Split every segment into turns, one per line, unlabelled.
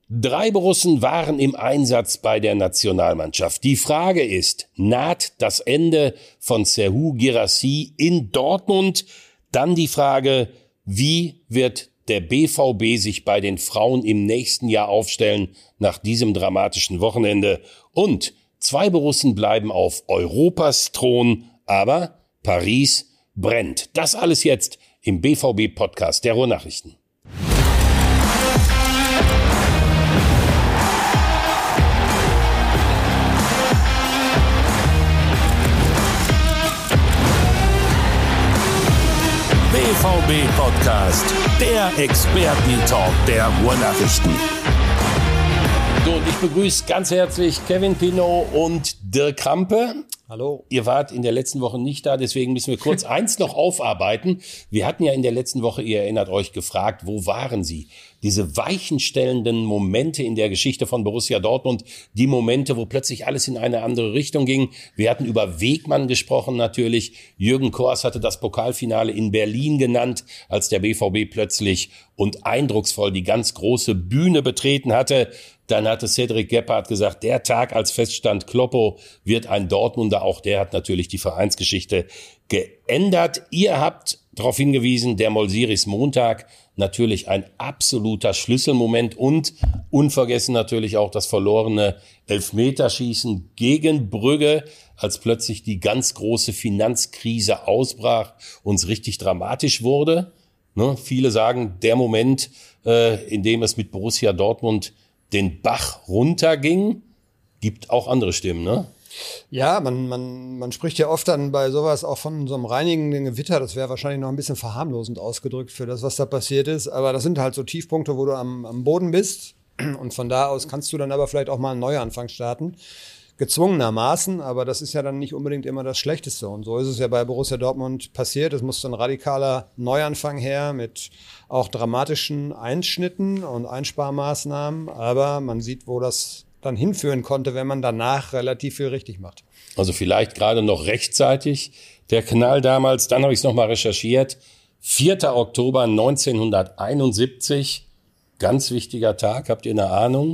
3 Borussen waren im Einsatz bei der Nationalmannschaft. Die Frage ist, naht das Ende von Serhou Guirassy in Dortmund? Dann die Frage, wie wird der BVB sich bei den Frauen im nächsten Jahr aufstellen nach diesem dramatischen Wochenende? Und 2 Borussen bleiben auf Europas Thron, aber Paris brennt. Das alles jetzt im BVB-Podcast der Ruhrnachrichten. BVB-Podcast, der Experten-Talk der Ruhrnachrichten. So, und ich begrüße ganz herzlich Kevin Pinow und Dirk Krampe.
Hallo.
Ihr wart in der letzten Woche nicht da, deswegen müssen wir kurz eins noch aufarbeiten. Wir hatten ja in der letzten Woche, ihr erinnert euch, gefragt, wo waren sie? Diese weichenstellenden Momente in der Geschichte von Borussia Dortmund, die Momente, wo plötzlich alles in eine andere Richtung ging. Wir hatten über Wegmann gesprochen natürlich. Jürgen Kors hatte das Pokalfinale in Berlin genannt, als der BVB plötzlich und eindrucksvoll die ganz große Bühne betreten hatte. Dann hatte Cedric Gebhardt gesagt, der Tag, als feststand, Kloppo wird ein Dortmunder. Auch der hat natürlich die Vereinsgeschichte geändert. Ihr habt darauf hingewiesen, der Molsiris Montag, natürlich ein absoluter Schlüsselmoment und unvergessen natürlich auch das verlorene Elfmeterschießen gegen Brügge, als plötzlich die ganz große Finanzkrise ausbrach und es richtig dramatisch wurde. Ne? Viele sagen, der Moment, in dem es mit Borussia Dortmund den Bach runterging, gibt auch andere Stimmen, ne?
Ja, man spricht ja oft dann bei sowas auch von so einem reinigenden Gewitter. Das wäre wahrscheinlich noch ein bisschen verharmlosend ausgedrückt für das, was da passiert ist. Aber das sind halt so Tiefpunkte, wo du am Boden bist. Und von da aus kannst du dann aber vielleicht auch mal einen Neuanfang starten. Gezwungenermaßen, aber das ist ja dann nicht unbedingt immer das Schlechteste. Und so ist es ja bei Borussia Dortmund passiert. Es musste ein radikaler Neuanfang her mit auch dramatischen Einschnitten und Einsparmaßnahmen. Aber man sieht, wo das dann hinführen konnte, wenn man danach relativ viel richtig macht.
Also vielleicht gerade noch rechtzeitig der Knall damals. Dann habe ich es nochmal recherchiert. 4. Oktober 1971. Ganz wichtiger Tag. Habt ihr eine Ahnung?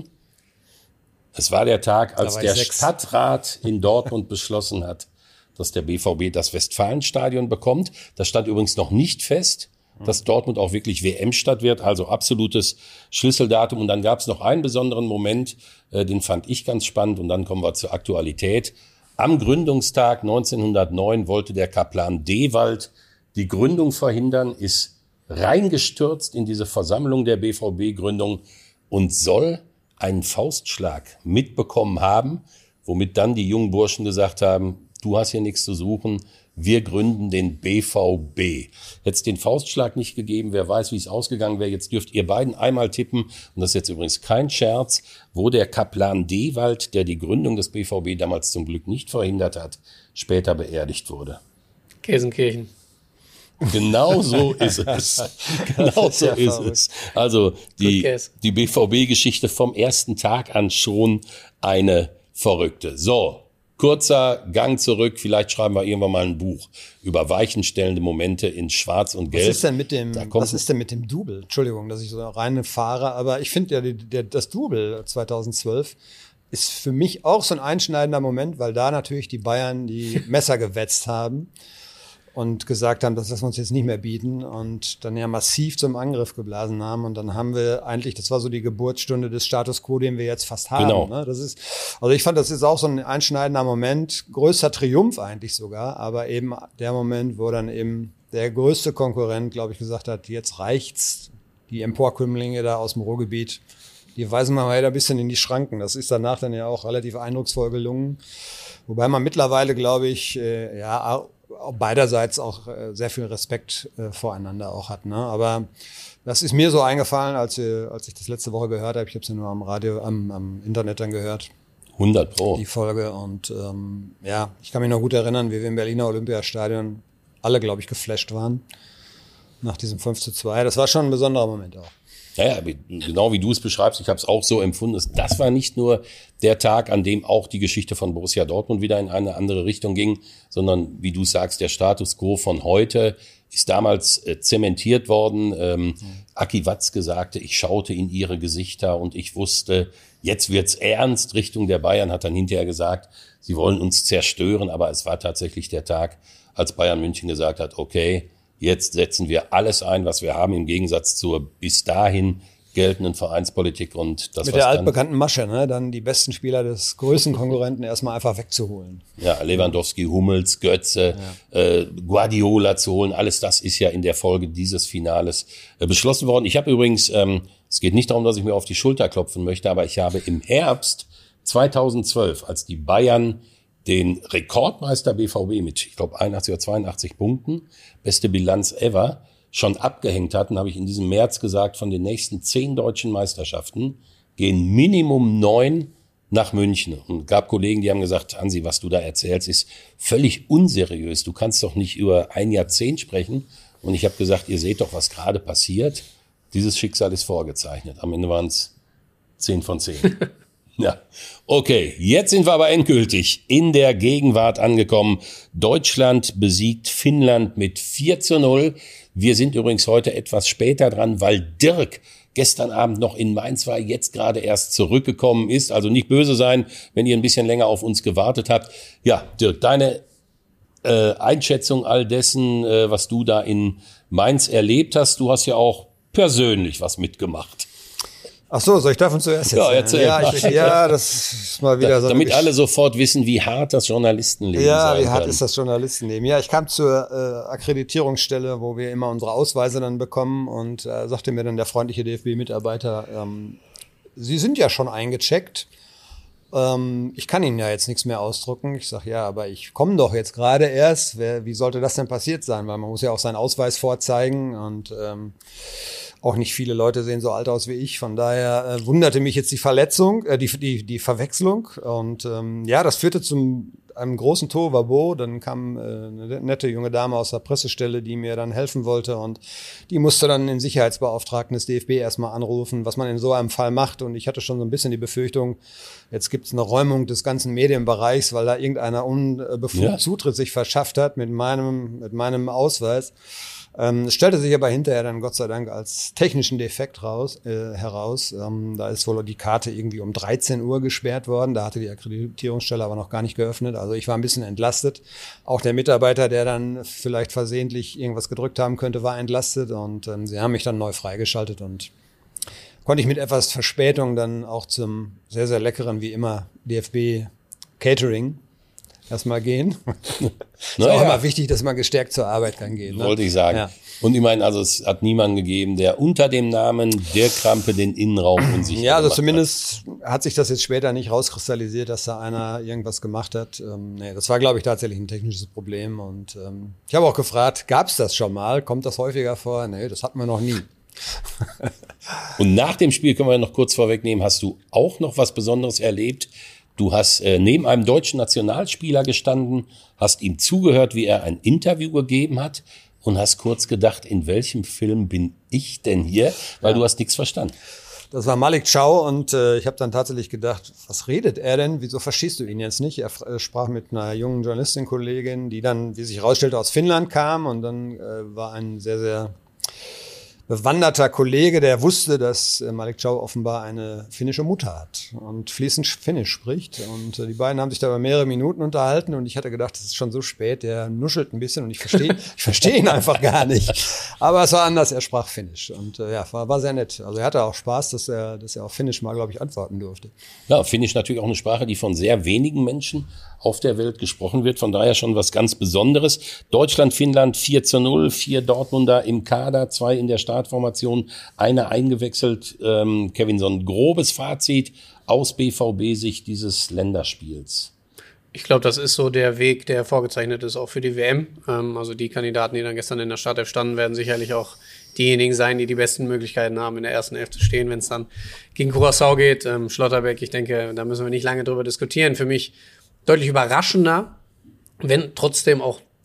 Es war der Tag, als der Stadtrat in Dortmund beschlossen hat, dass der BVB das Westfalenstadion bekommt. Das stand übrigens noch nicht fest, dass Dortmund auch wirklich WM-Stadt wird, also absolutes Schlüsseldatum. Und dann gab es noch einen besonderen Moment, den fand ich ganz spannend. Und dann kommen wir zur Aktualität. Am Gründungstag 1909 wollte der Kaplan Dewald die Gründung verhindern, ist reingestürzt in diese Versammlung der BVB-Gründung und soll einen Faustschlag mitbekommen haben, womit dann die jungen Burschen gesagt haben, du hast hier nichts zu suchen, wir gründen den BVB. Hätte es den Faustschlag nicht gegeben, wer weiß, wie es ausgegangen wäre. Jetzt dürft ihr beiden einmal tippen, und das ist jetzt übrigens kein Scherz, wo der Kaplan Dewald, der die Gründung des BVB damals zum Glück nicht verhindert hat, später beerdigt wurde.
Gelsenkirchen.
Genau so ist es. Genau so ist es. Also die BVB-Geschichte vom ersten Tag an schon eine verrückte. So, kurzer Gang zurück. Vielleicht schreiben wir irgendwann mal ein Buch über weichenstellende Momente in Schwarz und Gelb.
Was ist denn mit dem Double? Entschuldigung, dass ich so rein fahre, aber ich finde ja das Double 2012 ist für mich auch so ein einschneidender Moment, weil da natürlich die Bayern die Messer gewetzt haben und gesagt haben, das lassen wir uns jetzt nicht mehr bieten und dann ja massiv zum Angriff geblasen haben. Und dann haben wir eigentlich, das war so die Geburtsstunde des Status Quo, den wir jetzt fast haben.
Genau.
Ne? Also ich fand, das ist auch so ein einschneidender Moment, größter Triumph eigentlich sogar, aber eben der Moment, wo dann eben der größte Konkurrent, glaube ich, gesagt hat, jetzt reicht's, die Emporkömmlinge da aus dem Ruhrgebiet, die weisen wir mal wieder ein bisschen in die Schranken. Das ist danach dann ja auch relativ eindrucksvoll gelungen. Wobei man mittlerweile, glaube ich, beiderseits auch sehr viel Respekt voreinander auch hat. Ne? Aber das ist mir so eingefallen, als ich das letzte Woche gehört habe. Ich habe es ja nur am Radio, am Internet dann gehört.
100%.
Die Folge. Und ich kann mich noch gut erinnern, wie wir im Berliner Olympiastadion alle, glaube ich, geflasht waren nach diesem 5:2. Das war schon ein besonderer Moment auch.
Ja, genau wie du es beschreibst, ich habe es auch so empfunden. Das war nicht nur der Tag, an dem auch die Geschichte von Borussia Dortmund wieder in eine andere Richtung ging, sondern wie du sagst, der Status quo von heute ist damals zementiert worden. Aki Watzke sagte, ich schaute in ihre Gesichter und ich wusste, jetzt wird's ernst. Richtung der Bayern hat dann hinterher gesagt, sie wollen uns zerstören, aber es war tatsächlich der Tag, als Bayern München gesagt hat, okay, jetzt setzen wir alles ein, was wir haben, im Gegensatz zur bis dahin geltenden Vereinspolitik. Und das
mit der altbekannten Masche, ne? Dann die besten Spieler des größten Konkurrenten erstmal einfach wegzuholen.
Ja, Lewandowski, Hummels, Götze, Guardiola zu holen, alles das ist ja in der Folge dieses Finales beschlossen worden. Ich habe übrigens, es geht nicht darum, dass ich mir auf die Schulter klopfen möchte, aber ich habe im Herbst 2012, als die Bayern den Rekordmeister BVB mit, ich glaube, 81 oder 82 Punkten, beste Bilanz ever, schon abgehängt hatten, habe ich in diesem März gesagt, von den nächsten 10 deutschen Meisterschaften gehen Minimum 9 nach München. Und gab Kollegen, die haben gesagt, Hansi, was du da erzählst, ist völlig unseriös. Du kannst doch nicht über ein Jahrzehnt sprechen. Und ich habe gesagt, ihr seht doch, was gerade passiert. Dieses Schicksal ist vorgezeichnet. Am Ende waren es 10 von 10. Ja, okay, jetzt sind wir aber endgültig in der Gegenwart angekommen. Deutschland besiegt Finnland mit 4:0. Wir sind übrigens heute etwas später dran, weil Dirk gestern Abend noch in Mainz war, jetzt gerade erst zurückgekommen ist. Also nicht böse sein, wenn ihr ein bisschen länger auf uns gewartet habt. Ja, Dirk, deine Einschätzung all dessen, was du da in Mainz erlebt hast. Du hast ja auch persönlich was mitgemacht.
Ach so, soll ich davon zuerst erzählen?
Ja, erzähl.
Ja, das ist mal wieder so.
Damit alle sofort wissen, wie hart das Journalistenleben sein kann.
Ja, wie hart ist das Journalistenleben? Ja, ich kam zur Akkreditierungsstelle, wo wir immer unsere Ausweise dann bekommen und sagte mir dann der freundliche DFB-Mitarbeiter, Sie sind ja schon eingecheckt. Ich kann Ihnen ja jetzt nichts mehr ausdrucken. Ich sage, ja, aber ich komme doch jetzt gerade erst. Wie sollte das denn passiert sein? Weil man muss ja auch seinen Ausweis vorzeigen und auch nicht viele Leute sehen so alt aus wie ich. Von daher wunderte mich jetzt die Verwechslung. Und ja, das führte zu einem großen Tohuwabohu. Dann kam eine nette junge Dame aus der Pressestelle, die mir dann helfen wollte. Und die musste dann den Sicherheitsbeauftragten des DFB erstmal anrufen, was man in so einem Fall macht. Und ich hatte schon so ein bisschen die Befürchtung, jetzt gibt es eine Räumung des ganzen Medienbereichs, weil da irgendeiner unbefugt Zutritt sich verschafft hat mit meinem Ausweis. Es stellte sich aber hinterher dann Gott sei Dank als technischen Defekt heraus. Da ist wohl die Karte irgendwie um 13 Uhr gesperrt worden. Da hatte die Akkreditierungsstelle aber noch gar nicht geöffnet. Also ich war ein bisschen entlastet. Auch der Mitarbeiter, der dann vielleicht versehentlich irgendwas gedrückt haben könnte, war entlastet. Und sie haben mich dann neu freigeschaltet und konnte ich mit etwas Verspätung dann auch zum sehr, sehr leckeren, wie immer, DFB Catering erstmal gehen. Ist auch immer wichtig, dass man gestärkt zur Arbeit kann gehen. Ne?
Wollte ich sagen. Ja. Und ich meine, also es hat niemanden gegeben, der unter dem Namen Dirk Krampe den Innenraum unsicher
ja, also zumindest hat sich das jetzt später nicht rauskristallisiert, dass da einer irgendwas gemacht hat. Nee, das war, glaube ich, tatsächlich ein technisches Problem. Und ich habe auch gefragt, gab es das schon mal? Kommt das häufiger vor? Nee, das hatten wir noch nie.
Und nach dem Spiel, können wir noch kurz vorwegnehmen, hast du auch noch was Besonderes erlebt? Du hast neben einem deutschen Nationalspieler gestanden, hast ihm zugehört, wie er ein Interview gegeben hat und hast kurz gedacht, in welchem Film bin ich denn hier? Weil du hast nichts verstanden.
Das war Malik Chow und ich habe dann tatsächlich gedacht, was redet er denn? Wieso verstehst du ihn jetzt nicht? Er sprach mit einer jungen Journalistin-Kollegin, die dann, wie sich herausstellte, aus Finnland kam und dann war ein sehr, sehr bewanderter Kollege, der wusste, dass Malik Chow offenbar eine finnische Mutter hat und fließend Finnisch spricht. Und die beiden haben sich da über mehrere Minuten unterhalten und ich hatte gedacht, es ist schon so spät, der nuschelt ein bisschen und ich verstehe ihn einfach gar nicht. Aber es war anders, er sprach Finnisch und war sehr nett. Also er hatte auch Spaß, dass er auf Finnisch mal, glaube ich, antworten durfte.
Ja, Finnisch natürlich auch eine Sprache, die von sehr wenigen Menschen auf der Welt gesprochen wird. Von daher schon was ganz Besonderes. Deutschland, Finnland 4:0, 4 Dortmunder im Kader, 2 in der Startformation, einer eingewechselt. Kevin, so ein grobes Fazit aus BVB-Sicht dieses Länderspiels.
Ich glaube, das ist so der Weg, der vorgezeichnet ist, auch für die WM. Also die Kandidaten, die dann gestern in der Startelf standen, werden sicherlich auch diejenigen sein, die die besten Möglichkeiten haben, in der ersten Hälfte stehen, wenn es dann gegen Curaçao geht. Schlotterbeck, ich denke, da müssen wir nicht lange drüber diskutieren. Für mich deutlich überraschender, wenn trotzdem auch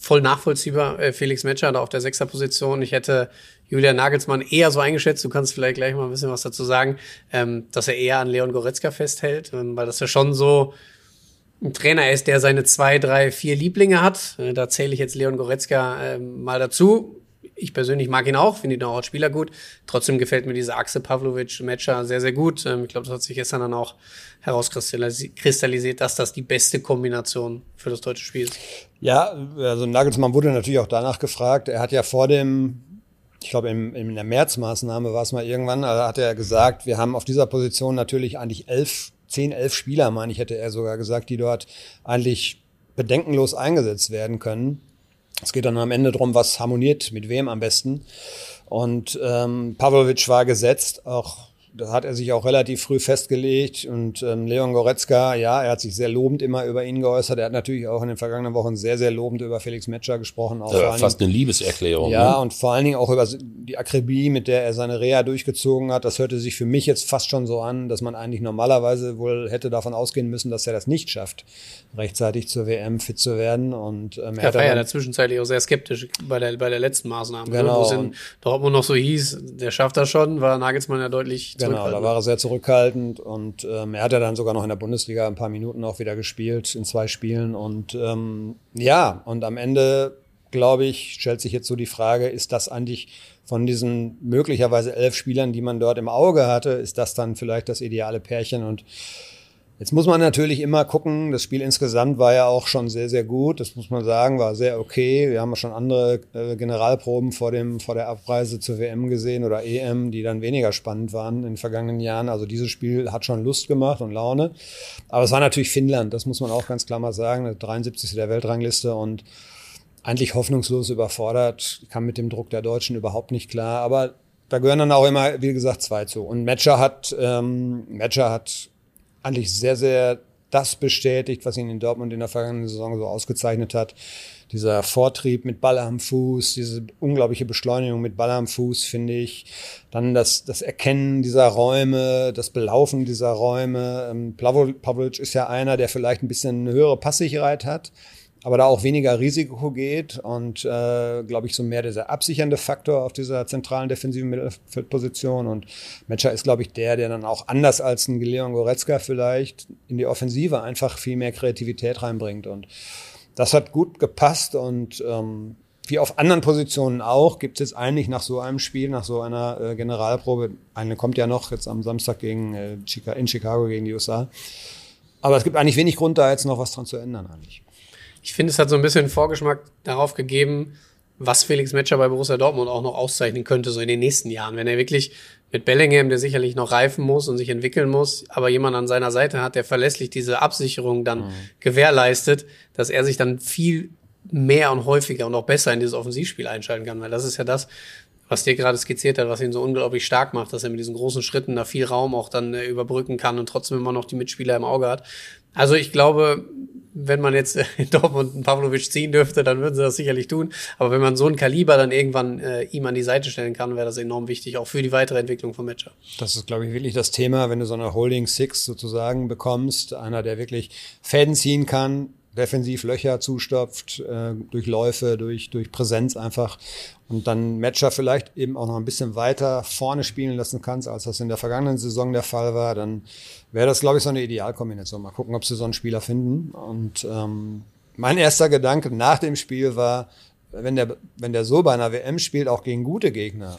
voll nachvollziehbar. Felix Metscher da auf der 6er-Position. Ich hätte Julian Nagelsmann eher so eingeschätzt, du kannst vielleicht gleich mal ein bisschen was dazu sagen, dass er eher an Leon Goretzka festhält, weil das ja schon so ein Trainer ist, der seine 2, 3, 4 Lieblinge hat. Da zähle ich jetzt Leon Goretzka mal dazu. Ich persönlich mag ihn auch, finde ihn auch als Spieler gut. Trotzdem gefällt mir diese Achse Pavlovic-Metscher sehr, sehr gut. Ich glaube, das hat sich gestern dann auch herauskristallisiert, dass das die beste Kombination für das deutsche Spiel ist.
Ja, also Nagelsmann wurde natürlich auch danach gefragt. Er hat ja vor dem, ich glaube in der Märzmaßnahme war es mal irgendwann, also hat er gesagt, wir haben auf dieser Position natürlich eigentlich 10, 11 Spieler, meine ich, hätte er sogar gesagt, die dort eigentlich bedenkenlos eingesetzt werden können. Es geht dann am Ende darum, was harmoniert mit wem am besten. Und Pavlovic war gesetzt, auch da hat er sich auch relativ früh festgelegt. Und Leon Goretzka, ja, er hat sich sehr lobend immer über ihn geäußert. Er hat natürlich auch in den vergangenen Wochen sehr, sehr lobend über Felix Metscher gesprochen. Auch
fast eine Liebeserklärung.
Ja,
ne?
Und vor allen Dingen auch über die Akribie, mit der er seine Reha durchgezogen hat. Das hörte sich für mich jetzt fast schon so an, dass man eigentlich normalerweise wohl hätte davon ausgehen müssen, dass er das nicht schafft, rechtzeitig zur WM fit zu werden. Und
er war ja in der Zwischenzeit auch sehr skeptisch bei der letzten Maßnahme.
Genau.
Wo es in Dortmund noch so hieß, der schafft das schon, war Nagelsmann ja deutlich
zurückhaltend. Genau, da war er sehr zurückhaltend und er hat ja dann sogar noch in der Bundesliga ein paar Minuten auch wieder gespielt in 2 Spielen und und am Ende, glaube ich, stellt sich jetzt so die Frage, ist das eigentlich von diesen möglicherweise 11 Spielern, die man dort im Auge hatte, ist das dann vielleicht das ideale Pärchen? Und jetzt muss man natürlich immer gucken, das Spiel insgesamt war ja auch schon sehr, sehr gut, das muss man sagen, war sehr okay. Wir haben ja schon andere Generalproben vor der Abreise zur WM gesehen oder EM, die dann weniger spannend waren in den vergangenen Jahren. Also dieses Spiel hat schon Lust gemacht und Laune. Aber es war natürlich Finnland, das muss man auch ganz klar mal sagen, der 73. der Weltrangliste und eigentlich hoffnungslos überfordert, kam mit dem Druck der Deutschen überhaupt nicht klar. Aber da gehören dann auch immer, wie gesagt, 2 zu. Und Metscher hat eigentlich sehr, sehr das bestätigt, was ihn in Dortmund in der vergangenen Saison so ausgezeichnet hat. Dieser Vortrieb mit Ball am Fuß, diese unglaubliche Beschleunigung mit Ball am Fuß, finde ich. Dann das Erkennen dieser Räume, das Belaufen dieser Räume. Pavlovic ist ja einer, der vielleicht ein bisschen eine höhere Passsicherheit hat, aber da auch weniger Risiko geht und, glaube ich, so mehr dieser absichernde Faktor auf dieser zentralen defensiven Mittelfeldposition. Und Metscher ist, glaube ich, der dann auch anders als ein Leon Goretzka vielleicht in die Offensive einfach viel mehr Kreativität reinbringt. Und das hat gut gepasst und wie auf anderen Positionen auch, gibt es jetzt eigentlich nach so einem Spiel, nach so einer Generalprobe, eine kommt ja noch jetzt am Samstag in Chicago gegen die USA. Aber es gibt eigentlich wenig Grund, da jetzt noch was dran zu ändern eigentlich.
Ich finde, es hat so ein bisschen Vorgeschmack darauf gegeben, was Felix Metscher bei Borussia Dortmund auch noch auszeichnen könnte, so in den nächsten Jahren. Wenn er wirklich mit Bellingham, der sicherlich noch reifen muss und sich entwickeln muss, aber jemand an seiner Seite hat, der verlässlich diese Absicherung dann gewährleistet, dass er sich dann viel mehr und häufiger und auch besser in dieses Offensivspiel einschalten kann. Weil das ist ja das, was dir gerade skizziert hat, was ihn so unglaublich stark macht, dass er mit diesen großen Schritten da viel Raum auch dann überbrücken kann und trotzdem immer noch die Mitspieler im Auge hat. Also ich glaube, wenn man jetzt in Dortmund einen Pavlovic ziehen dürfte, dann würden sie das sicherlich tun. Aber wenn man so ein Kaliber dann irgendwann ihm an die Seite stellen kann, wäre das enorm wichtig, auch für die weitere Entwicklung von Metscher.
Das ist, glaube ich, wirklich das Thema, wenn du so eine Holding Six sozusagen bekommst, einer, der wirklich Fäden ziehen kann, defensiv Löcher zustopft, durch Läufe, durch Präsenz einfach und dann Metscher vielleicht eben auch noch ein bisschen weiter vorne spielen lassen kannst, als das in der vergangenen Saison der Fall war, dann wäre das, glaube ich, so eine Idealkombination. Mal gucken, ob sie so einen Spieler finden. Und mein erster Gedanke nach dem Spiel war, wenn der so bei einer WM spielt, auch gegen gute Gegner,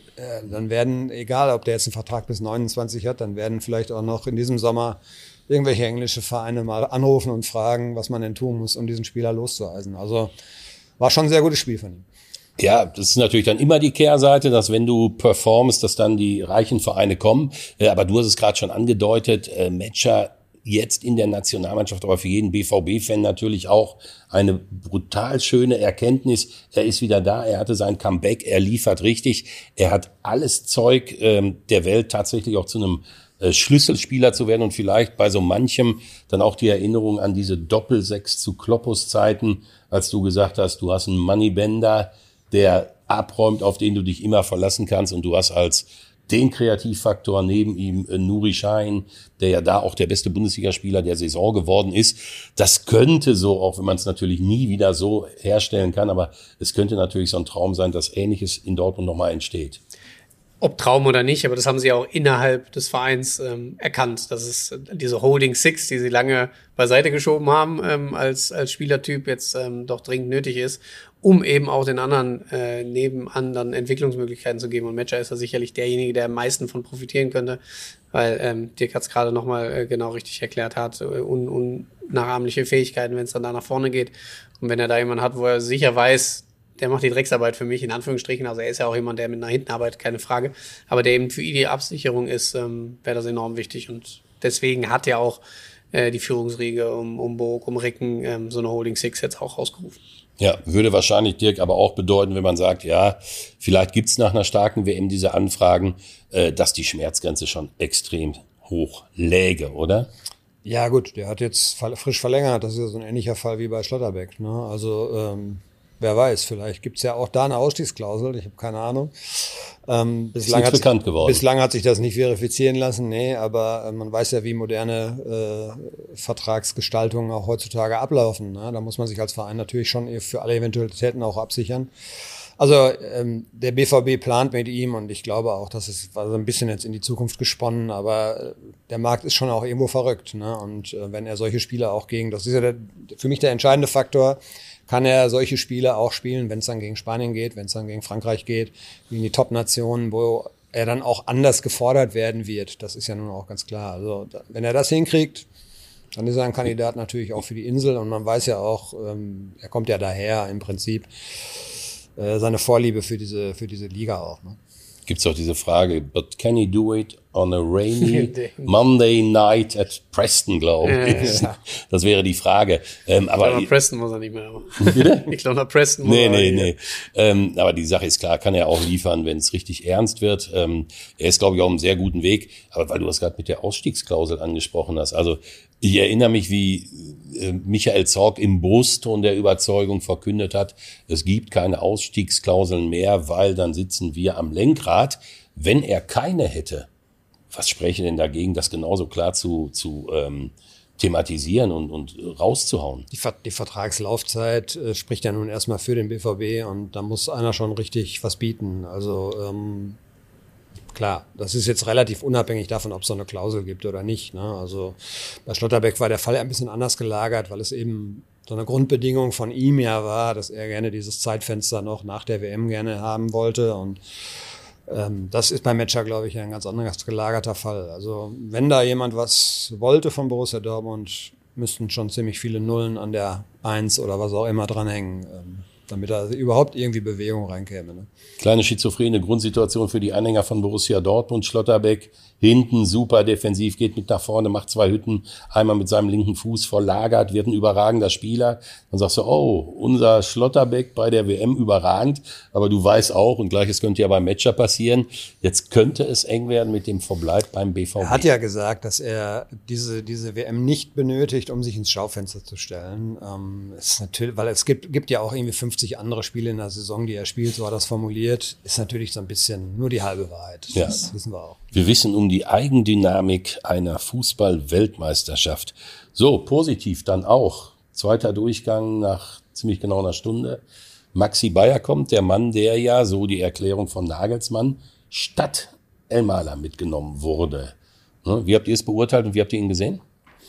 dann werden, egal ob der jetzt einen Vertrag bis 29 hat, dann werden vielleicht auch noch in diesem Sommer irgendwelche englische Vereine mal anrufen und fragen, was man denn tun muss, um diesen Spieler loszueisen. Also war schon ein sehr gutes Spiel von ihm.
Ja, das ist natürlich dann immer die Kehrseite, dass wenn du performst, dass dann die reichen Vereine kommen. Aber du hast es gerade schon angedeutet, Metscher jetzt in der Nationalmannschaft, aber für jeden BVB-Fan natürlich auch eine brutal schöne Erkenntnis. Er ist wieder da, er hatte sein Comeback, er liefert richtig. Er hat alles Zeug der Welt tatsächlich auch zu einem Schlüsselspieler zu werden und vielleicht bei so manchem dann auch die Erinnerung an diese Doppel-6 zu Kloppus-Zeiten, als du gesagt hast, du hast einen Moneybender, der abräumt, auf den du dich immer verlassen kannst und du hast als den Kreativfaktor neben ihm, Nuri Sahin, der ja da auch der beste Bundesligaspieler der Saison geworden ist. Das könnte so, auch wenn man es natürlich nie wieder so herstellen kann, aber es könnte natürlich so ein Traum sein, dass Ähnliches in Dortmund nochmal entsteht.
Ob Traum oder nicht, aber das haben sie auch innerhalb des Vereins erkannt. Das ist diese Holding Six, die sie lange beiseite geschoben haben, als Spielertyp jetzt doch dringend nötig ist, um eben auch den anderen nebenan dann Entwicklungsmöglichkeiten zu geben. Und Metscher ist da sicherlich derjenige, der am meisten von profitieren könnte, weil Dirk hat es gerade nochmal genau richtig erklärt, hat unnachahmliche Fähigkeiten, wenn es dann da nach vorne geht. Und wenn er da jemanden hat, wo er sicher weiß, der macht die Drecksarbeit für mich, in Anführungsstrichen. Also er ist ja auch jemand, der mit nach hinten arbeitet, keine Frage. Aber der eben für ihn die Absicherung ist, wäre das enorm wichtig. Und deswegen hat ja auch die Führungsriege um Burg, um Ricken so eine Holding Six jetzt auch ausgerufen.
Ja, würde wahrscheinlich Dirk aber auch bedeuten, wenn man sagt, ja, vielleicht gibt's nach einer starken WM diese Anfragen, dass die Schmerzgrenze schon extrem hoch läge, oder?
Ja gut, der hat jetzt frisch verlängert. Das ist ja so ein ähnlicher Fall wie bei Schlotterbeck. Ne? Also wer weiß, vielleicht gibt's ja auch da eine Ausstiegsklausel, ich habe keine Ahnung. Bislang hat sich das nicht verifizieren lassen, nee, aber man weiß ja, wie moderne Vertragsgestaltungen auch heutzutage ablaufen. Ne? Da muss man sich als Verein natürlich schon für alle Eventualitäten auch absichern. Also der BVB plant mit ihm und ich glaube auch, dass es war so ein bisschen jetzt in die Zukunft gesponnen, aber der Markt ist schon auch irgendwo verrückt. Ne? Und wenn er solche Spiele auch das ist ja für mich der entscheidende Faktor, kann er solche Spiele auch spielen, wenn es dann gegen Spanien geht, wenn es dann gegen Frankreich geht, gegen die Top-Nationen, wo er dann auch anders gefordert werden wird. Das ist ja nun auch ganz klar. Also wenn er das hinkriegt, dann ist er ein Kandidat natürlich auch für die Insel. Und man weiß ja auch, er kommt ja daher im Prinzip, seine Vorliebe für diese Liga auch. Ne?
Gibt's auch diese Frage, but can he do it on a rainy Monday night at Preston, glaube ich. Ja. Das wäre die Frage. Aber
nach Preston muss er nicht mehr. Bitte? Ich glaube, nach Preston muss er nicht.
Nee. Aber die Sache ist klar, kann er auch liefern, wenn es richtig ernst wird. Er ist, glaube ich, auf einem sehr guten Weg. Aber weil du das gerade mit der Ausstiegsklausel angesprochen hast, also ich erinnere mich, wie Michael Zorc im Brustton der Überzeugung verkündet hat, es gibt keine Ausstiegsklauseln mehr, weil dann sitzen wir am Lenkrad. Wenn er keine hätte, was spräche denn dagegen, das genauso klar zu thematisieren und rauszuhauen?
Die Vertragslaufzeit spricht ja nun erstmal für den BVB und da muss einer schon richtig was bieten. Also klar, das ist jetzt relativ unabhängig davon, ob es so eine Klausel gibt oder nicht. Ne? Also bei Schlotterbeck war der Fall ein bisschen anders gelagert, weil es eben so eine Grundbedingung von ihm ja war, dass er gerne dieses Zeitfenster noch nach der WM gerne haben wollte. Und das ist bei Metscher, glaube ich, ein ganz anders gelagerter Fall. Also wenn da jemand was wollte von Borussia Dortmund, müssten schon ziemlich viele Nullen an der 1 oder was auch immer dranhängen, damit da überhaupt irgendwie Bewegung reinkäme. Ne?
Kleine schizophrene Grundsituation für die Anhänger von Borussia Dortmund. Schlotterbeck hinten super defensiv, geht mit nach vorne, macht 2 Hütten, einmal mit seinem linken Fuß verlagert, wird ein überragender Spieler. Dann sagst du, oh, unser Schlotterbeck bei der WM überragend, aber du weißt auch, und Gleiches könnte ja beim Matcher passieren, jetzt könnte es eng werden mit dem Verbleib beim BVB.
Er hat ja gesagt, dass er diese WM nicht benötigt, um sich ins Schaufenster zu stellen. Ist natürlich, weil es gibt ja auch irgendwie 50 andere Spiele in der Saison, die er spielt, so hat er das formuliert, ist natürlich so ein bisschen nur die halbe Wahrheit. Das wissen wir auch.
Wir wissen um die Eigendynamik einer Fußball-Weltmeisterschaft. So, positiv dann auch. 2. Durchgang nach ziemlich genau einer Stunde. Maxi Bayer kommt, der Mann, der ja, so die Erklärung von Nagelsmann, statt Elmalah mitgenommen wurde. Wie habt ihr es beurteilt und wie habt ihr ihn gesehen?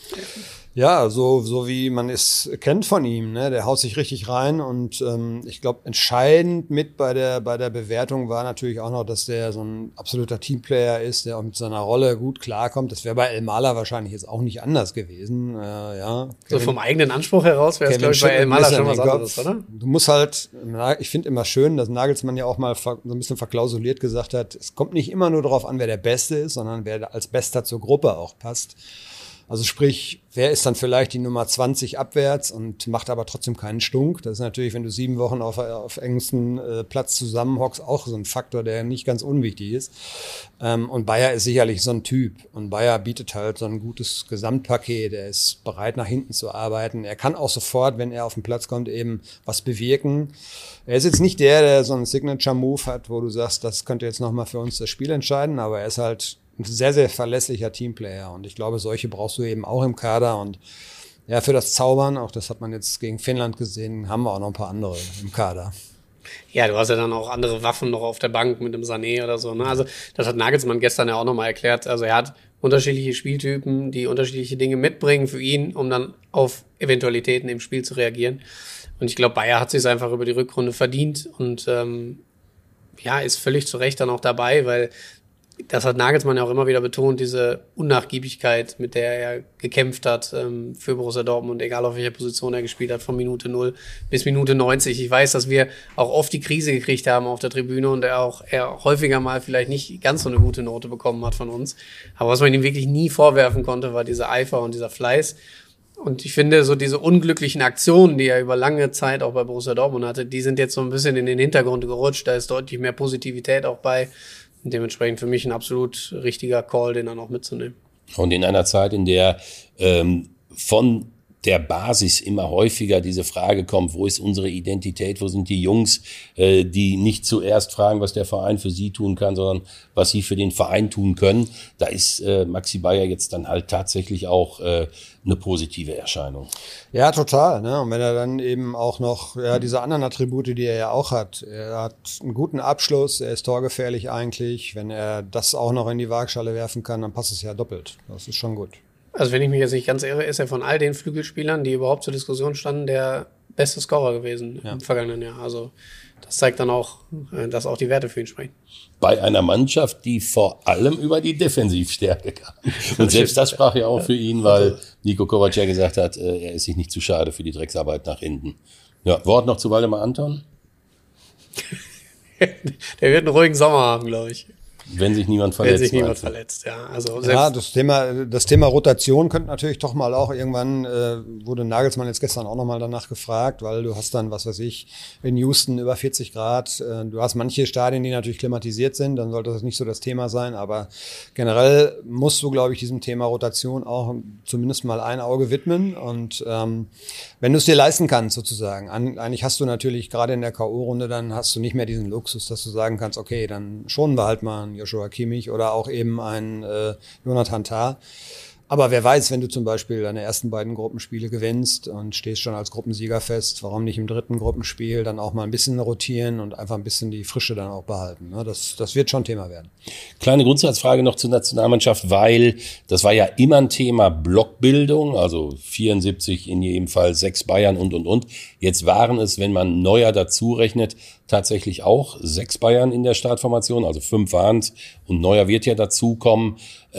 Ja, so wie man es kennt von ihm, ne? Der haut sich richtig rein und ich glaube, entscheidend mit bei der Bewertung war natürlich auch noch, dass der so ein absoluter Teamplayer ist, der auch mit seiner Rolle gut klarkommt. Das wäre bei Elmalah wahrscheinlich jetzt auch nicht anders gewesen.
So vom eigenen Anspruch heraus wäre es, glaube ich, bei Elmalah schon was anderes, oder?
Du musst halt, ich finde immer schön, dass Nagelsmann ja auch mal so ein bisschen verklausuliert gesagt hat, es kommt nicht immer nur darauf an, wer der Beste ist, sondern wer als Bester zur Gruppe auch passt. Also sprich, wer ist dann vielleicht die Nummer 20 abwärts und macht aber trotzdem keinen Stunk? Das ist natürlich, wenn du 7 Wochen auf engstem Platz zusammenhockst, auch so ein Faktor, der nicht ganz unwichtig ist. Und Bayer ist sicherlich so ein Typ. Und Bayer bietet halt so ein gutes Gesamtpaket. Er ist bereit, nach hinten zu arbeiten. Er kann auch sofort, wenn er auf den Platz kommt, eben was bewirken. Er ist jetzt nicht der so einen Signature-Move hat, wo du sagst, das könnte jetzt nochmal für uns das Spiel entscheiden, aber er ist halt ein sehr, sehr verlässlicher Teamplayer. Und ich glaube, solche brauchst du eben auch im Kader. Und ja, für das Zaubern, auch das hat man jetzt gegen Finnland gesehen, haben wir auch noch ein paar andere im Kader.
Ja, du hast ja dann auch andere Waffen noch auf der Bank mit dem Sané oder so. Ne? Also das hat Nagelsmann gestern ja auch nochmal erklärt. Also er hat unterschiedliche Spieltypen, die unterschiedliche Dinge mitbringen für ihn, um dann auf Eventualitäten im Spiel zu reagieren. Und ich glaube, Bayer hat sich einfach über die Rückrunde verdient und ist völlig zu Recht dann auch dabei, weil das hat Nagelsmann ja auch immer wieder betont, diese Unnachgiebigkeit, mit der er gekämpft hat für Borussia Dortmund, egal auf welcher Position er gespielt hat, von Minute 0 bis Minute 90. Ich weiß, dass wir auch oft die Krise gekriegt haben auf der Tribüne und er häufiger mal vielleicht nicht ganz so eine gute Note bekommen hat von uns. Aber was man ihm wirklich nie vorwerfen konnte, war dieser Eifer und dieser Fleiß. Und ich finde, so diese unglücklichen Aktionen, die er über lange Zeit auch bei Borussia Dortmund hatte, die sind jetzt so ein bisschen in den Hintergrund gerutscht. Da ist deutlich mehr Positivität auch bei. Und dementsprechend für mich ein absolut richtiger Call, den dann auch mitzunehmen.
Und in einer Zeit, in der von der Basis immer häufiger diese Frage kommt, wo ist unsere Identität, wo sind die Jungs, die nicht zuerst fragen, was der Verein für sie tun kann, sondern was sie für den Verein tun können. Da ist Maxi Bayer jetzt dann halt tatsächlich auch eine positive Erscheinung.
Ja, total. Ne? Und wenn er dann eben auch noch diese anderen Attribute, die er ja auch hat, er hat einen guten Abschluss, er ist torgefährlich eigentlich. Wenn er das auch noch in die Waagschale werfen kann, dann passt es ja doppelt. Das ist schon gut.
Also wenn ich mich jetzt nicht ganz irre, ist er von all den Flügelspielern, die überhaupt zur Diskussion standen, der beste Scorer gewesen im vergangenen Jahr. Also das zeigt dann auch, dass auch die Werte für ihn sprechen.
Bei einer Mannschaft, die vor allem über die Defensivstärke kam. Und selbst das sprach ja auch für ihn, weil Niko Kovac ja gesagt hat, er ist sich nicht zu schade für die Drecksarbeit nach hinten. Ja, Wort noch zu Waldemar Anton?
Der wird einen ruhigen Sommer haben, glaube ich.
Wenn sich niemand verletzt.
Wenn sich niemand verletzt, ja. Also
das Thema Rotation könnte natürlich doch mal auch irgendwann, wurde Nagelsmann jetzt gestern auch nochmal danach gefragt, weil du hast dann, was weiß ich, in Houston über 40 Grad. Du hast manche Stadien, die natürlich klimatisiert sind, dann sollte das nicht so das Thema sein. Aber generell musst du, glaube ich, diesem Thema Rotation auch zumindest mal ein Auge widmen. Und wenn du es dir leisten kannst, sozusagen. Eigentlich hast du natürlich gerade in der K.O.-Runde, dann hast du nicht mehr diesen Luxus, dass du sagen kannst, okay, dann schonen wir halt mal einen Joshua Kimmich oder auch eben ein Jonathan Tah. Aber wer weiß, wenn du zum Beispiel deine ersten beiden Gruppenspiele gewinnst und stehst schon als Gruppensieger fest, warum nicht im dritten Gruppenspiel dann auch mal ein bisschen rotieren und einfach ein bisschen die Frische dann auch behalten. Ne? Das wird schon Thema werden.
Kleine Grundsatzfrage noch zur Nationalmannschaft, weil das war ja immer ein Thema Blockbildung, also 74 in jedem Fall 6 Bayern und. Jetzt waren es, wenn man Neuer dazu rechnet, tatsächlich auch 6 Bayern in der Startformation, also 5 waren es und Neuer wird ja dazukommen.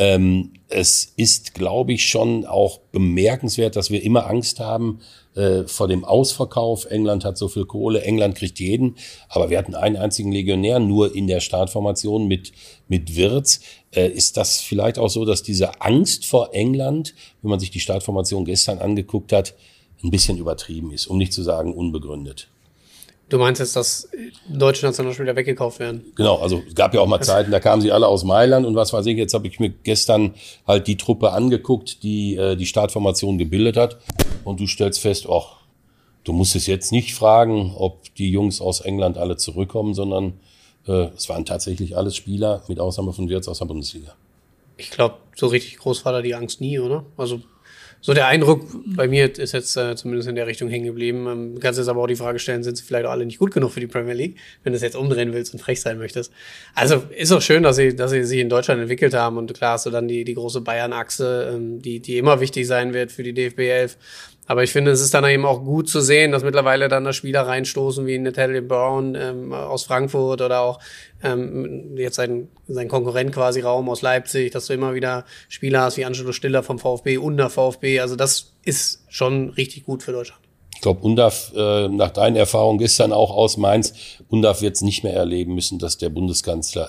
Es ist, glaube ich, schon auch bemerkenswert, dass wir immer Angst haben vor dem Ausverkauf. England hat so viel Kohle, England kriegt jeden, aber wir hatten einen einzigen Legionär nur in der Startformation mit Wirtz. Ist das vielleicht auch so, dass diese Angst vor England, wenn man sich die Startformation gestern angeguckt hat, ein bisschen übertrieben ist, um nicht zu sagen unbegründet?
Du meinst jetzt, dass deutsche Nationalspieler weggekauft werden?
Genau, also es gab ja auch mal Zeiten, da kamen sie alle aus Mailand und was weiß ich, jetzt habe ich mir gestern halt die Truppe angeguckt, die die Startformation gebildet hat und du stellst fest, du musst es jetzt nicht fragen, ob die Jungs aus England alle zurückkommen, sondern es waren tatsächlich alles Spieler, mit Ausnahme von Wirtz aus der Bundesliga.
Ich glaube, so richtig groß war da die Angst nie, oder? Also so der Eindruck bei mir ist jetzt zumindest in der Richtung hängen geblieben. Du kannst jetzt aber auch die Frage stellen, sind sie vielleicht auch alle nicht gut genug für die Premier League, wenn du es jetzt umdrehen willst und frech sein möchtest. Also ist auch schön, dass sie sich in Deutschland entwickelt haben und klar hast du dann die große Bayern-Achse, die immer wichtig sein wird für die DFB 11. Aber ich finde, es ist dann eben auch gut zu sehen, dass mittlerweile dann da Spieler reinstoßen wie Natalie Brown aus Frankfurt oder auch jetzt sein Konkurrent quasi Raum aus Leipzig, dass du immer wieder Spieler hast wie Angelo Stiller vom VfB und der VfB. Also das ist schon richtig gut für Deutschland.
Ich glaube, Undav, nach deinen Erfahrungen gestern auch aus Mainz, Undav wird es nicht mehr erleben müssen, dass der Bundeskanzler,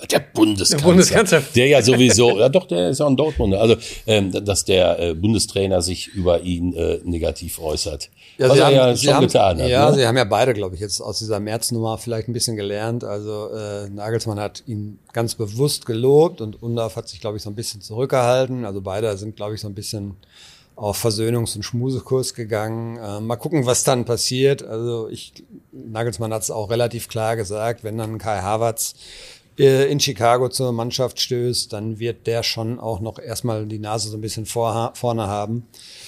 der ja sowieso, ja doch, der ist ja ein Dortmunder, also dass der Bundestrainer sich über ihn negativ äußert.
Ja,
was
sie
er
haben,
ja
sie
schon
haben,
getan hat.
ja,
ne?
sie haben ja beide, glaube ich, jetzt aus dieser Märznummer vielleicht ein bisschen gelernt. Also Nagelsmann hat ihn ganz bewusst gelobt und Undav hat sich, glaube ich, so ein bisschen zurückgehalten. Also beide sind, glaube ich, so ein bisschen auf Versöhnungs- und Schmusekurs gegangen. Mal gucken, was dann passiert. Also Nagelsmann hat es auch relativ klar gesagt, wenn dann Kai Havertz in Chicago zur Mannschaft stößt, dann wird der schon auch noch erstmal die Nase so ein bisschen vorne haben.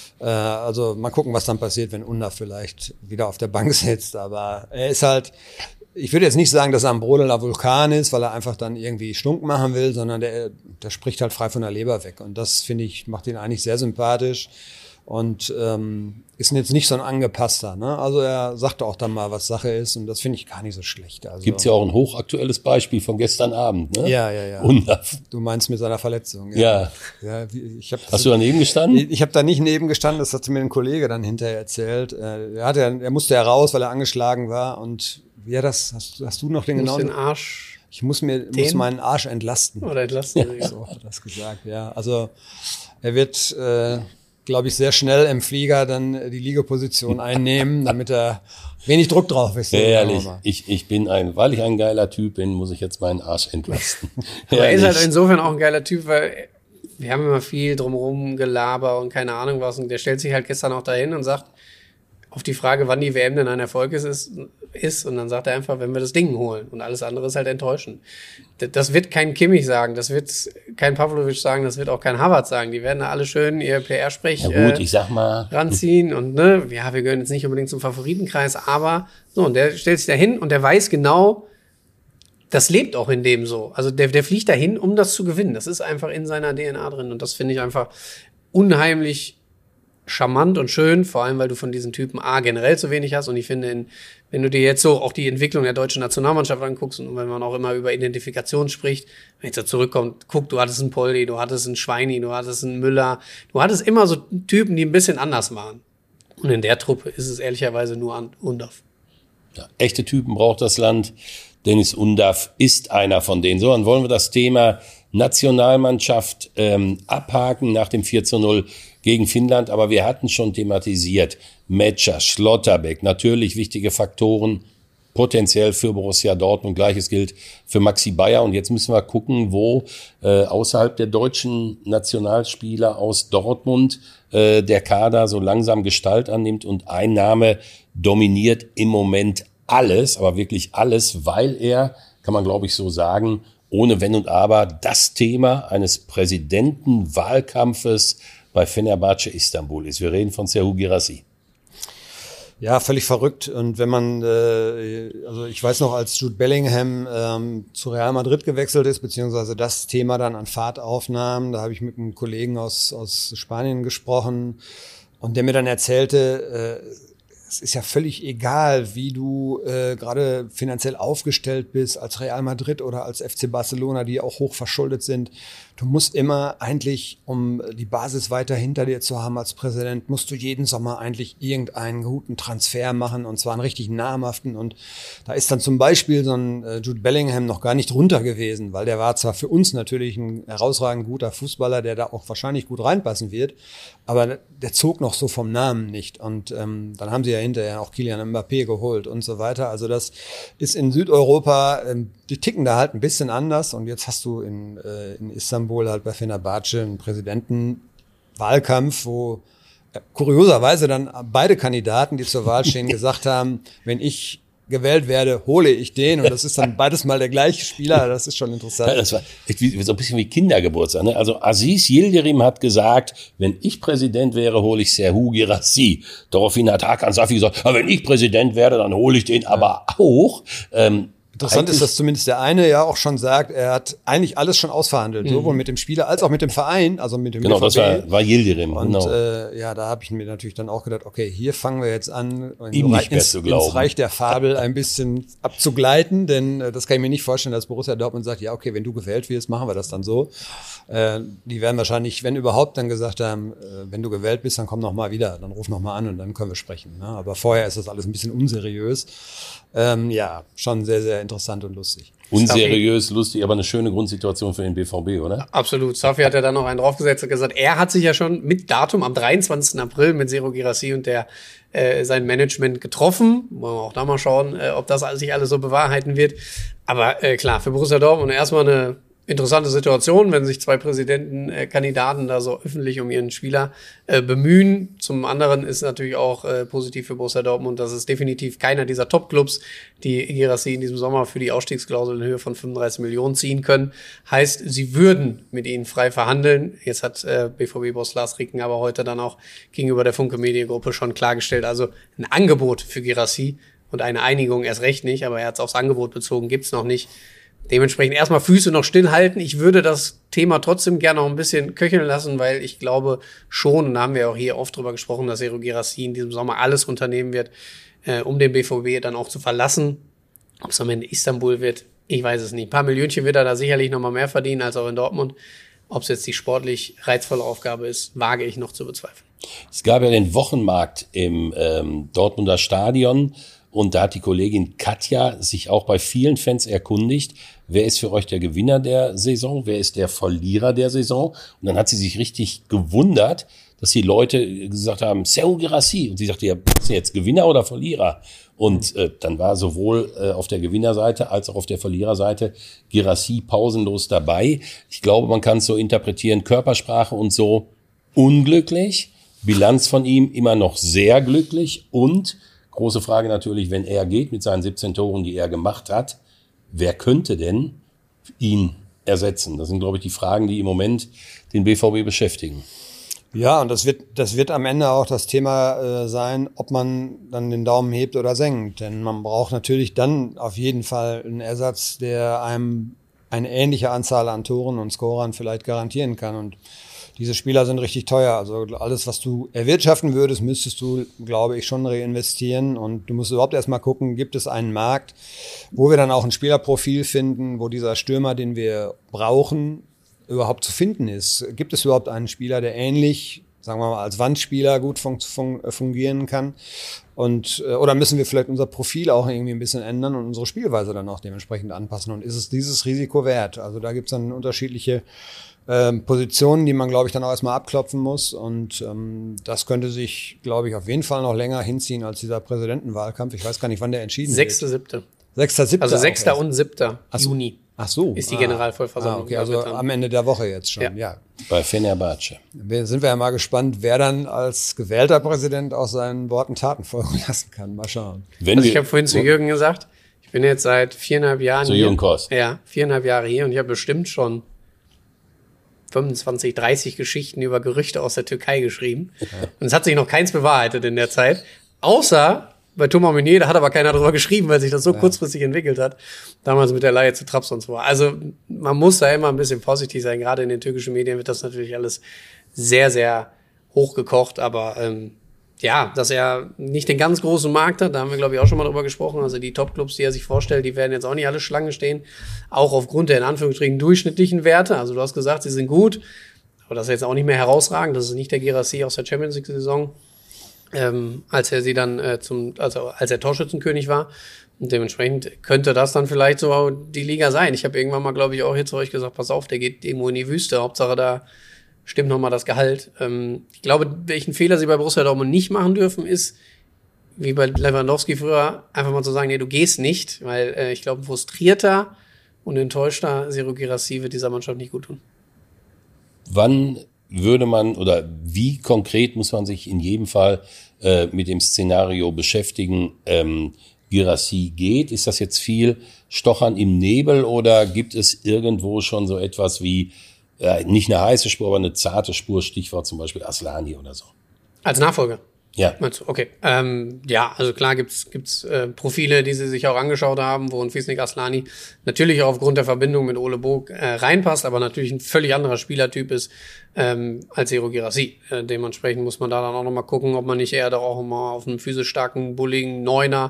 Also mal gucken, was dann passiert, wenn Undav vielleicht wieder auf der Bank sitzt. Aber er ist halt, ich würde jetzt nicht sagen, dass er ein brodelnder Vulkan ist, weil er einfach dann irgendwie Stunk machen will, sondern der spricht halt frei von der Leber weg. Und das, finde ich, macht ihn eigentlich sehr sympathisch und ist jetzt nicht so ein Angepasster. Ne? Also er sagt auch dann mal, was Sache ist und das finde ich gar nicht so schlecht. Also,
Gibt's ja auch ein hochaktuelles Beispiel von gestern Abend. Ne?
Ja.
Undav.
Du meinst mit seiner Verletzung.
Ja. Hast du daneben gestanden?
Ich habe da nicht neben gestanden, das hat mir ein Kollege dann hinterher erzählt. Er musste ja raus, weil er angeschlagen war und ja, hast du noch den genauen?
Den Arsch.
Ich muss meinen Arsch entlasten.
Oder entlasten.
Ja, so hat er das gesagt, ja. Also er wird, glaube ich, sehr schnell im Flieger dann die Liegeposition einnehmen, damit er wenig Druck drauf ist.
Ehrlich, ich bin weil ich ein geiler Typ bin, muss ich jetzt meinen Arsch entlasten.
Aber er ist halt insofern auch ein geiler Typ, weil wir haben immer viel drumherum Gelaber und keine Ahnung was. Und der stellt sich halt gestern auch dahin und sagt, auf die Frage, wann die WM denn ein Erfolg ist, und dann sagt er einfach, wenn wir das Ding holen und alles andere ist halt enttäuschend. Das wird kein Kimmich sagen, das wird kein Pavlovic sagen, das wird auch kein Havertz sagen. Die werden da alle schön ihr PR-Sprech
ich sag mal,
ranziehen und wir gehören jetzt nicht unbedingt zum Favoritenkreis, aber so, und der stellt sich da hin und der weiß genau, das lebt auch in dem so. Also der fliegt dahin, um das zu gewinnen. Das ist einfach in seiner DNA drin und das finde ich einfach unheimlich charmant und schön, vor allem, weil du von diesen Typen generell zu wenig hast und ich finde, wenn du dir jetzt so auch die Entwicklung der deutschen Nationalmannschaft anguckst und wenn man auch immer über Identifikation spricht, wenn jetzt da zurückkommt, guck, du hattest einen Poldi, du hattest einen Schweini, du hattest einen Müller, du hattest immer so Typen, die ein bisschen anders waren. Und in der Truppe ist es ehrlicherweise nur Undav.
Ja, echte Typen braucht das Land. Dennis Undav ist einer von denen. So, dann wollen wir das Thema Nationalmannschaft abhaken nach dem 4:0 gegen Finnland, aber wir hatten schon thematisiert, Metscher, Schlotterbeck, natürlich wichtige Faktoren, potenziell für Borussia Dortmund, gleiches gilt für Maxi Bayer und jetzt müssen wir gucken, wo außerhalb der deutschen Nationalspieler aus Dortmund der Kader so langsam Gestalt annimmt und ein Name dominiert im Moment alles, aber wirklich alles, weil er, kann man glaube ich so sagen, ohne Wenn und Aber das Thema eines Präsidentenwahlkampfes bei Fenerbahce Istanbul ist. Wir reden von Serhou Guirassy.
Ja, völlig verrückt. Und wenn man, also ich weiß noch, als Jude Bellingham zu Real Madrid gewechselt ist, beziehungsweise das Thema dann an Fahrt aufnahm, da habe ich mit einem Kollegen aus Spanien gesprochen und der mir dann erzählte, es ist ja völlig egal, wie du gerade finanziell aufgestellt bist, als Real Madrid oder als FC Barcelona, die auch hoch verschuldet sind. Du musst immer eigentlich, um die Basis weiter hinter dir zu haben als Präsident, musst du jeden Sommer eigentlich irgendeinen guten Transfer machen und zwar einen richtig namhaften. Und da ist dann zum Beispiel so ein Jude Bellingham noch gar nicht runter gewesen, weil der war zwar für uns natürlich ein herausragend guter Fußballer, der da auch wahrscheinlich gut reinpassen wird, aber der zog noch so vom Namen nicht. Und dann haben sie ja hinterher auch Kylian Mbappé geholt und so weiter. Also das ist in Südeuropa, die ticken da halt ein bisschen anders. Und jetzt hast du in Istanbul halt bei Fenerbahce einen Präsidentenwahlkampf, wo kurioserweise dann beide Kandidaten, die zur Wahl stehen, gesagt haben, wenn ich gewählt werde, hole ich den. Und das ist dann beides mal der gleiche Spieler. Das ist schon interessant.
Ja, das war so ein bisschen wie Kindergeburtstag. Ne? Also Aziz Yildirim hat gesagt, wenn ich Präsident wäre, hole ich Serhou Guirassy. Daraufhin hat Hakan Safi gesagt, wenn ich Präsident werde, dann hole ich den aber auch.
Interessant ist, dass zumindest der eine ja auch schon sagt, er hat eigentlich alles schon ausverhandelt, sowohl mit dem Spieler als auch mit dem Verein, also mit dem
Genau,
BVB.
das war Yildirim.
Und
genau.
da habe ich mir natürlich dann auch gedacht, okay, hier fangen wir jetzt an,
Ihm nicht mehr zu glauben.
ins Reich der Fabel ein bisschen abzugleiten, denn das kann ich mir nicht vorstellen, dass Borussia Dortmund sagt, ja okay, wenn du gewählt wirst, machen wir das dann so. Die werden wahrscheinlich, wenn überhaupt, dann gesagt haben, wenn du gewählt bist, dann komm noch mal wieder, dann ruf noch mal an und dann können wir sprechen. Ne? Aber vorher ist das alles ein bisschen unseriös. Ja, schon sehr, sehr interessant und lustig.
Unseriös, lustig, aber eine schöne Grundsituation für den BVB, oder?
Absolut. Safi hat ja dann noch einen draufgesetzt und gesagt, er hat sich ja schon mit Datum am 23. April mit Serhou Guirassy und sein Management getroffen. Wollen wir auch da mal schauen, ob das sich alles so bewahrheiten wird. Aber klar, für Borussia Dortmund erstmal eine interessante Situation, wenn sich zwei Präsidentenkandidaten da so öffentlich um ihren Spieler bemühen. Zum anderen ist natürlich auch positiv für Borussia Dortmund, dass es definitiv keiner dieser Top-Clubs, die Guirassy in diesem Sommer für die Ausstiegsklausel in Höhe von 35 Millionen ziehen können. Heißt, sie würden mit ihnen frei verhandeln. Jetzt hat BVB-Boss Lars Ricken aber heute dann auch gegenüber der Funke Mediengruppe schon klargestellt, also ein Angebot für Guirassy und eine Einigung erst recht nicht, aber er hat es aufs Angebot bezogen, gibt's noch nicht. Dementsprechend erstmal Füße noch stillhalten. Ich würde das Thema trotzdem gerne noch ein bisschen köcheln lassen, weil ich glaube schon, und da haben wir auch hier oft drüber gesprochen, dass Serhou Guirassy in diesem Sommer alles unternehmen wird, um den BVB dann auch zu verlassen. Ob es am Ende Istanbul wird, ich weiß es nicht. Ein paar Millionchen wird er da sicherlich noch mal mehr verdienen als auch in Dortmund. Ob es jetzt die sportlich reizvolle Aufgabe ist, wage ich noch zu bezweifeln.
Es gab ja den Wochenmarkt im Dortmunder Stadion. Und da hat die Kollegin Katja sich auch bei vielen Fans erkundigt, wer ist für euch der Gewinner der Saison, wer ist der Verlierer der Saison. Und dann hat sie sich richtig gewundert, dass die Leute gesagt haben, Serhou Guirassy. Und sie sagte, ja, bist du jetzt Gewinner oder Verlierer? Und dann war sowohl auf der Gewinnerseite als auch auf der Verliererseite Guirassy pausenlos dabei. Ich glaube, man kann es so interpretieren, Körpersprache und so unglücklich, Bilanz von ihm immer noch sehr glücklich und große Frage natürlich, wenn er geht mit seinen 17 Toren, die er gemacht hat, wer könnte denn ihn ersetzen? Das sind, glaube ich, die Fragen, die im Moment den BVB beschäftigen.
Ja, und das wird am Ende auch das Thema sein, ob man dann den Daumen hebt oder senkt. Denn man braucht natürlich dann auf jeden Fall einen Ersatz, der einem eine ähnliche Anzahl an Toren und Scorern vielleicht garantieren kann. Und diese Spieler sind richtig teuer. Also alles, was du erwirtschaften würdest, müsstest du, glaube ich, schon reinvestieren. Und du musst überhaupt erstmal gucken, gibt es einen Markt, wo wir dann auch ein Spielerprofil finden, wo dieser Stürmer, den wir brauchen, überhaupt zu finden ist. Gibt es überhaupt einen Spieler, der ähnlich, sagen wir mal, als Wandspieler gut fungieren kann? Und oder müssen wir vielleicht unser Profil auch irgendwie ein bisschen ändern und unsere Spielweise dann auch dementsprechend anpassen? Und ist es dieses Risiko wert? Also da gibt es dann unterschiedliche Positionen, die man, glaube ich, dann auch erstmal abklopfen muss. Und das könnte sich, glaube ich, auf jeden Fall noch länger hinziehen als dieser Präsidentenwahlkampf. Ich weiß gar nicht, wann der entschieden wird.
6.7.
6.7.
Also 6. und 7. Juni.
Ach so.
Ist die Generalvollversammlung.
Okay, also am Ende der Woche jetzt schon, ja.
Bei Fenerbahce.
Sind wir ja mal gespannt, wer dann als gewählter Präsident aus seinen Worten Taten folgen lassen kann. Mal schauen.
Ich habe vorhin zu Jürgen gesagt, ich bin jetzt seit 4,5 Jahren
hier. Zu Jürgen Kors.
Ja, 4,5 Jahre hier und ich habe bestimmt schon 25, 30 Geschichten über Gerüchte aus der Türkei geschrieben. Ja. Und es hat sich noch keins bewahrheitet in der Zeit. Außer bei Thomas Meunier, da hat aber keiner drüber geschrieben, weil sich das so kurzfristig entwickelt hat. Damals mit der Leihe zu Trabzonspor. Also man muss da immer ein bisschen vorsichtig sein. Gerade in den türkischen Medien wird das natürlich alles sehr, sehr hochgekocht. Aber dass er nicht den ganz großen Markt hat, da haben wir, glaube ich, auch schon mal drüber gesprochen. Also die Top-Clubs, die er sich vorstellt, die werden jetzt auch nicht alle Schlange stehen. Auch aufgrund der in Anführungsstrichen durchschnittlichen Werte. Also du hast gesagt, sie sind gut. Aber das ist jetzt auch nicht mehr herausragend. Das ist nicht der Guirassy aus der Champions League-Saison. Als er sie dann als er Torschützenkönig war. Und dementsprechend könnte das dann vielleicht so die Liga sein. Ich habe irgendwann mal, glaube ich, auch hier zu euch gesagt, pass auf, der geht irgendwo in die Wüste. Hauptsache da stimmt nochmal das Gehalt. Ich glaube, welchen Fehler sie bei Borussia Dortmund nicht machen dürfen, ist, wie bei Lewandowski früher, einfach mal zu sagen, nee, du gehst nicht. Weil ich glaube, ein frustrierter und enttäuschter Serhou Guirassy wird dieser Mannschaft nicht gut tun.
Wann würde man oder wie konkret muss man sich in jedem Fall mit dem Szenario beschäftigen, Guirassy geht? Ist das jetzt viel Stochern im Nebel oder gibt es irgendwo schon so etwas wie, nicht eine heiße Spur, aber eine zarte Spur, Stichwort zum Beispiel Aslani oder so?
Als Nachfolger?
Ja.
Meinst du? Okay. Ja, also klar gibt's Profile, die sie sich auch angeschaut haben, wo ein Fisnik Aslani natürlich auch aufgrund der Verbindung mit Ole Burg reinpasst, aber natürlich ein völlig anderer Spielertyp ist als Sero Girassi. Dementsprechend muss man da dann auch nochmal gucken, ob man nicht eher doch auch mal auf einen physisch starken, bulligen Neuner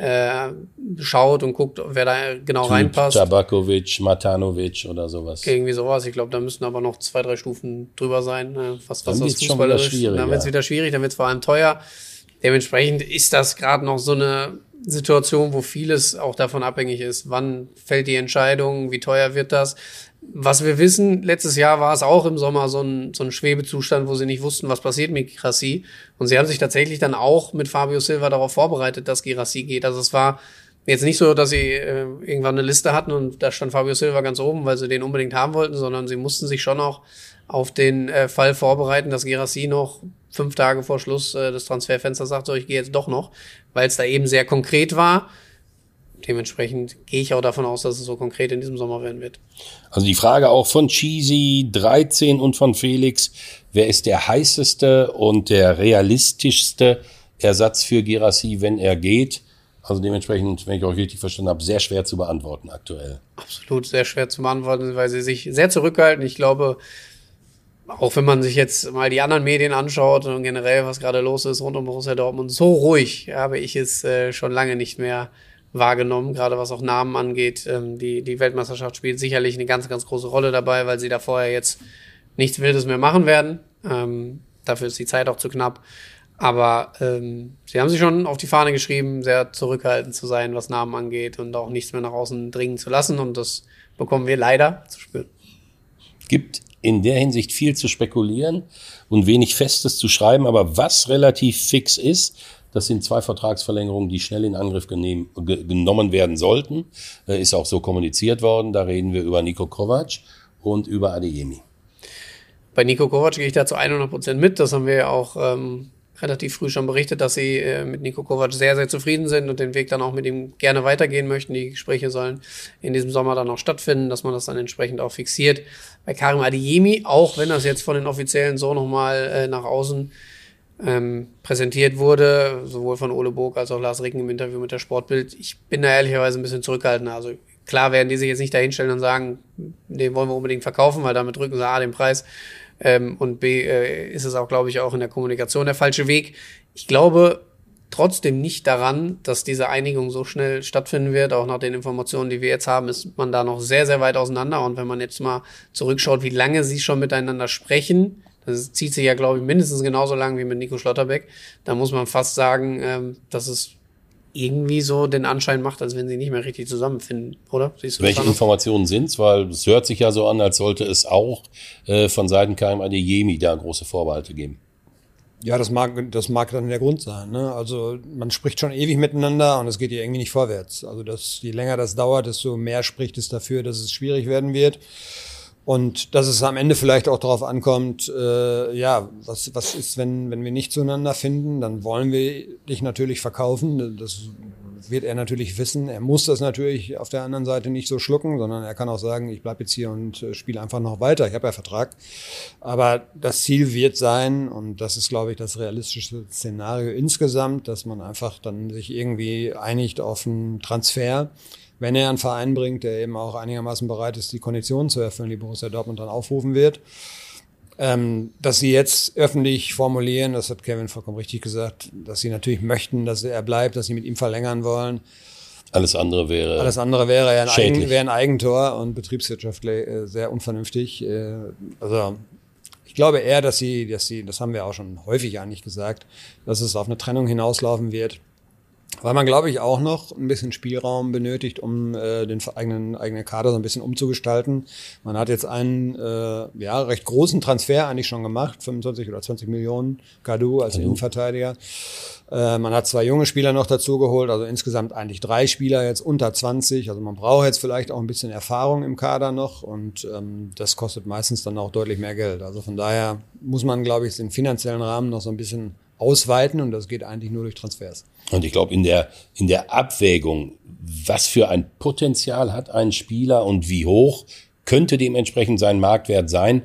schaut und guckt, wer da genau reinpasst.
Tabakovic, Matanovic oder sowas.
Irgendwie sowas. Ich glaube, da müssten aber noch 2-3 Stufen drüber sein. Was
Dann
das
wird's schon
Fußballer
wieder
ist.
schwierig,
Dann wird es wieder schwierig, dann wird es vor allem teuer. Dementsprechend ist das gerade noch so eine Situation, wo vieles auch davon abhängig ist. Wann fällt die Entscheidung? Wie teuer wird das? Was wir wissen, letztes Jahr war es auch im Sommer so ein Schwebezustand, wo sie nicht wussten, was passiert mit Girassi. Und sie haben sich tatsächlich dann auch mit Fabio Silva darauf vorbereitet, dass Girassi geht. Also es war jetzt nicht so, dass sie irgendwann eine Liste hatten und da stand Fabio Silva ganz oben, weil sie den unbedingt haben wollten, sondern sie mussten sich schon auch auf den Fall vorbereiten, dass Girassi noch 5 Tage vor Schluss des Transferfensters sagt, so, ich gehe jetzt doch noch, weil es da eben sehr konkret war. Dementsprechend gehe ich auch davon aus, dass es so konkret in diesem Sommer werden wird.
Also die Frage auch von Cheesy 13 und von Felix, wer ist der heißeste und der realistischste Ersatz für Girassi, wenn er geht? Also dementsprechend, wenn ich euch richtig verstanden habe, sehr schwer zu beantworten aktuell.
Absolut sehr schwer zu beantworten, weil sie sich sehr zurückhalten. Ich glaube, auch wenn man sich jetzt mal die anderen Medien anschaut und generell, was gerade los ist rund um Borussia Dortmund, so ruhig habe ich es schon lange nicht mehr wahrgenommen, gerade was auch Namen angeht. Die Weltmeisterschaft spielt sicherlich eine ganz, ganz große Rolle dabei, weil sie da vorher jetzt nichts Wildes mehr machen werden. Dafür ist die Zeit auch zu knapp. Aber sie haben sich schon auf die Fahne geschrieben, sehr zurückhaltend zu sein, was Namen angeht und auch nichts mehr nach außen dringen zu lassen. Und das bekommen wir leider zu spüren.
Gibt in der Hinsicht viel zu spekulieren und wenig Festes zu schreiben. Aber was relativ fix ist, das sind 2 Vertragsverlängerungen, die schnell in Angriff genommen werden sollten. Ist auch so kommuniziert worden. Da reden wir über Niko Kovac und über Adeyemi.
Bei Niko Kovac gehe ich da zu 100% mit. Das haben wir ja auch relativ früh schon berichtet, dass sie mit Niko Kovac sehr, sehr zufrieden sind und den Weg dann auch mit ihm gerne weitergehen möchten. Die Gespräche sollen in diesem Sommer dann auch stattfinden, dass man das dann entsprechend auch fixiert. Bei Karim Adeyemi, auch wenn das jetzt von den Offiziellen so nochmal nach außen präsentiert wurde, sowohl von Ole Burg als auch Lars Ricken im Interview mit der Sportbild. Ich bin da ehrlicherweise ein bisschen zurückhaltender. Also klar werden die sich jetzt nicht dahinstellen und sagen, den wollen wir unbedingt verkaufen, weil damit drücken sie A, den Preis und B, ist es auch, glaube ich, auch in der Kommunikation der falsche Weg. Ich glaube trotzdem nicht daran, dass diese Einigung so schnell stattfinden wird. Auch nach den Informationen, die wir jetzt haben, ist man da noch sehr, sehr weit auseinander. Und wenn man jetzt mal zurückschaut, wie lange sie schon miteinander sprechen, das zieht sich ja, glaube ich, mindestens genauso lang wie mit Nico Schlotterbeck. Da muss man fast sagen, dass es irgendwie so den Anschein macht, als wenn sie nicht mehr richtig zusammenfinden, oder? Siehst du
Welche Informationen sind's? Weil es hört sich ja so an, als sollte es auch von Seiten Karim Adeyemi da große Vorbehalte geben.
Ja, das mag dann der Grund sein. Ne? Also man spricht schon ewig miteinander und es geht ja irgendwie nicht vorwärts. Also je länger das dauert, desto mehr spricht es dafür, dass es schwierig werden wird. Und dass es am Ende vielleicht auch darauf ankommt, was ist, wenn wir nicht zueinander finden, dann wollen wir dich natürlich verkaufen. Das wird er natürlich wissen. Er muss das natürlich auf der anderen Seite nicht so schlucken, sondern er kann auch sagen, ich bleibe jetzt hier und spiele einfach noch weiter. Ich habe ja Vertrag. Aber das Ziel wird sein, und das ist, glaube ich, das realistische Szenario insgesamt, dass man einfach dann sich irgendwie einigt auf einen Transfer, wenn er einen Verein bringt, der eben auch einigermaßen bereit ist, die Konditionen zu erfüllen, die Borussia Dortmund dann aufrufen wird. Dass sie jetzt öffentlich formulieren, das hat Kevin vollkommen richtig gesagt, dass sie natürlich möchten, dass er bleibt, dass sie mit ihm verlängern wollen.
Alles andere wäre
ja ein Eigentor und betriebswirtschaftlich sehr unvernünftig. Also ich glaube eher, dass sie, das haben wir auch schon häufig eigentlich gesagt, dass es auf eine Trennung hinauslaufen wird. Weil man, glaube ich, auch noch ein bisschen Spielraum benötigt, um den eigenen Kader so ein bisschen umzugestalten. Man hat jetzt einen recht großen Transfer eigentlich schon gemacht, 25 oder 20 Millionen Kadou als Innenverteidiger. Man hat 2 junge Spieler noch dazu geholt, also insgesamt eigentlich 3 Spieler jetzt unter 20. Also man braucht jetzt vielleicht auch ein bisschen Erfahrung im Kader noch und das kostet meistens dann auch deutlich mehr Geld. Also von daher muss man, glaube ich, den finanziellen Rahmen noch so ein bisschen ausweiten und das geht eigentlich nur durch Transfers.
Und ich glaube, in der Abwägung, was für ein Potenzial hat ein Spieler und wie hoch könnte dementsprechend sein Marktwert sein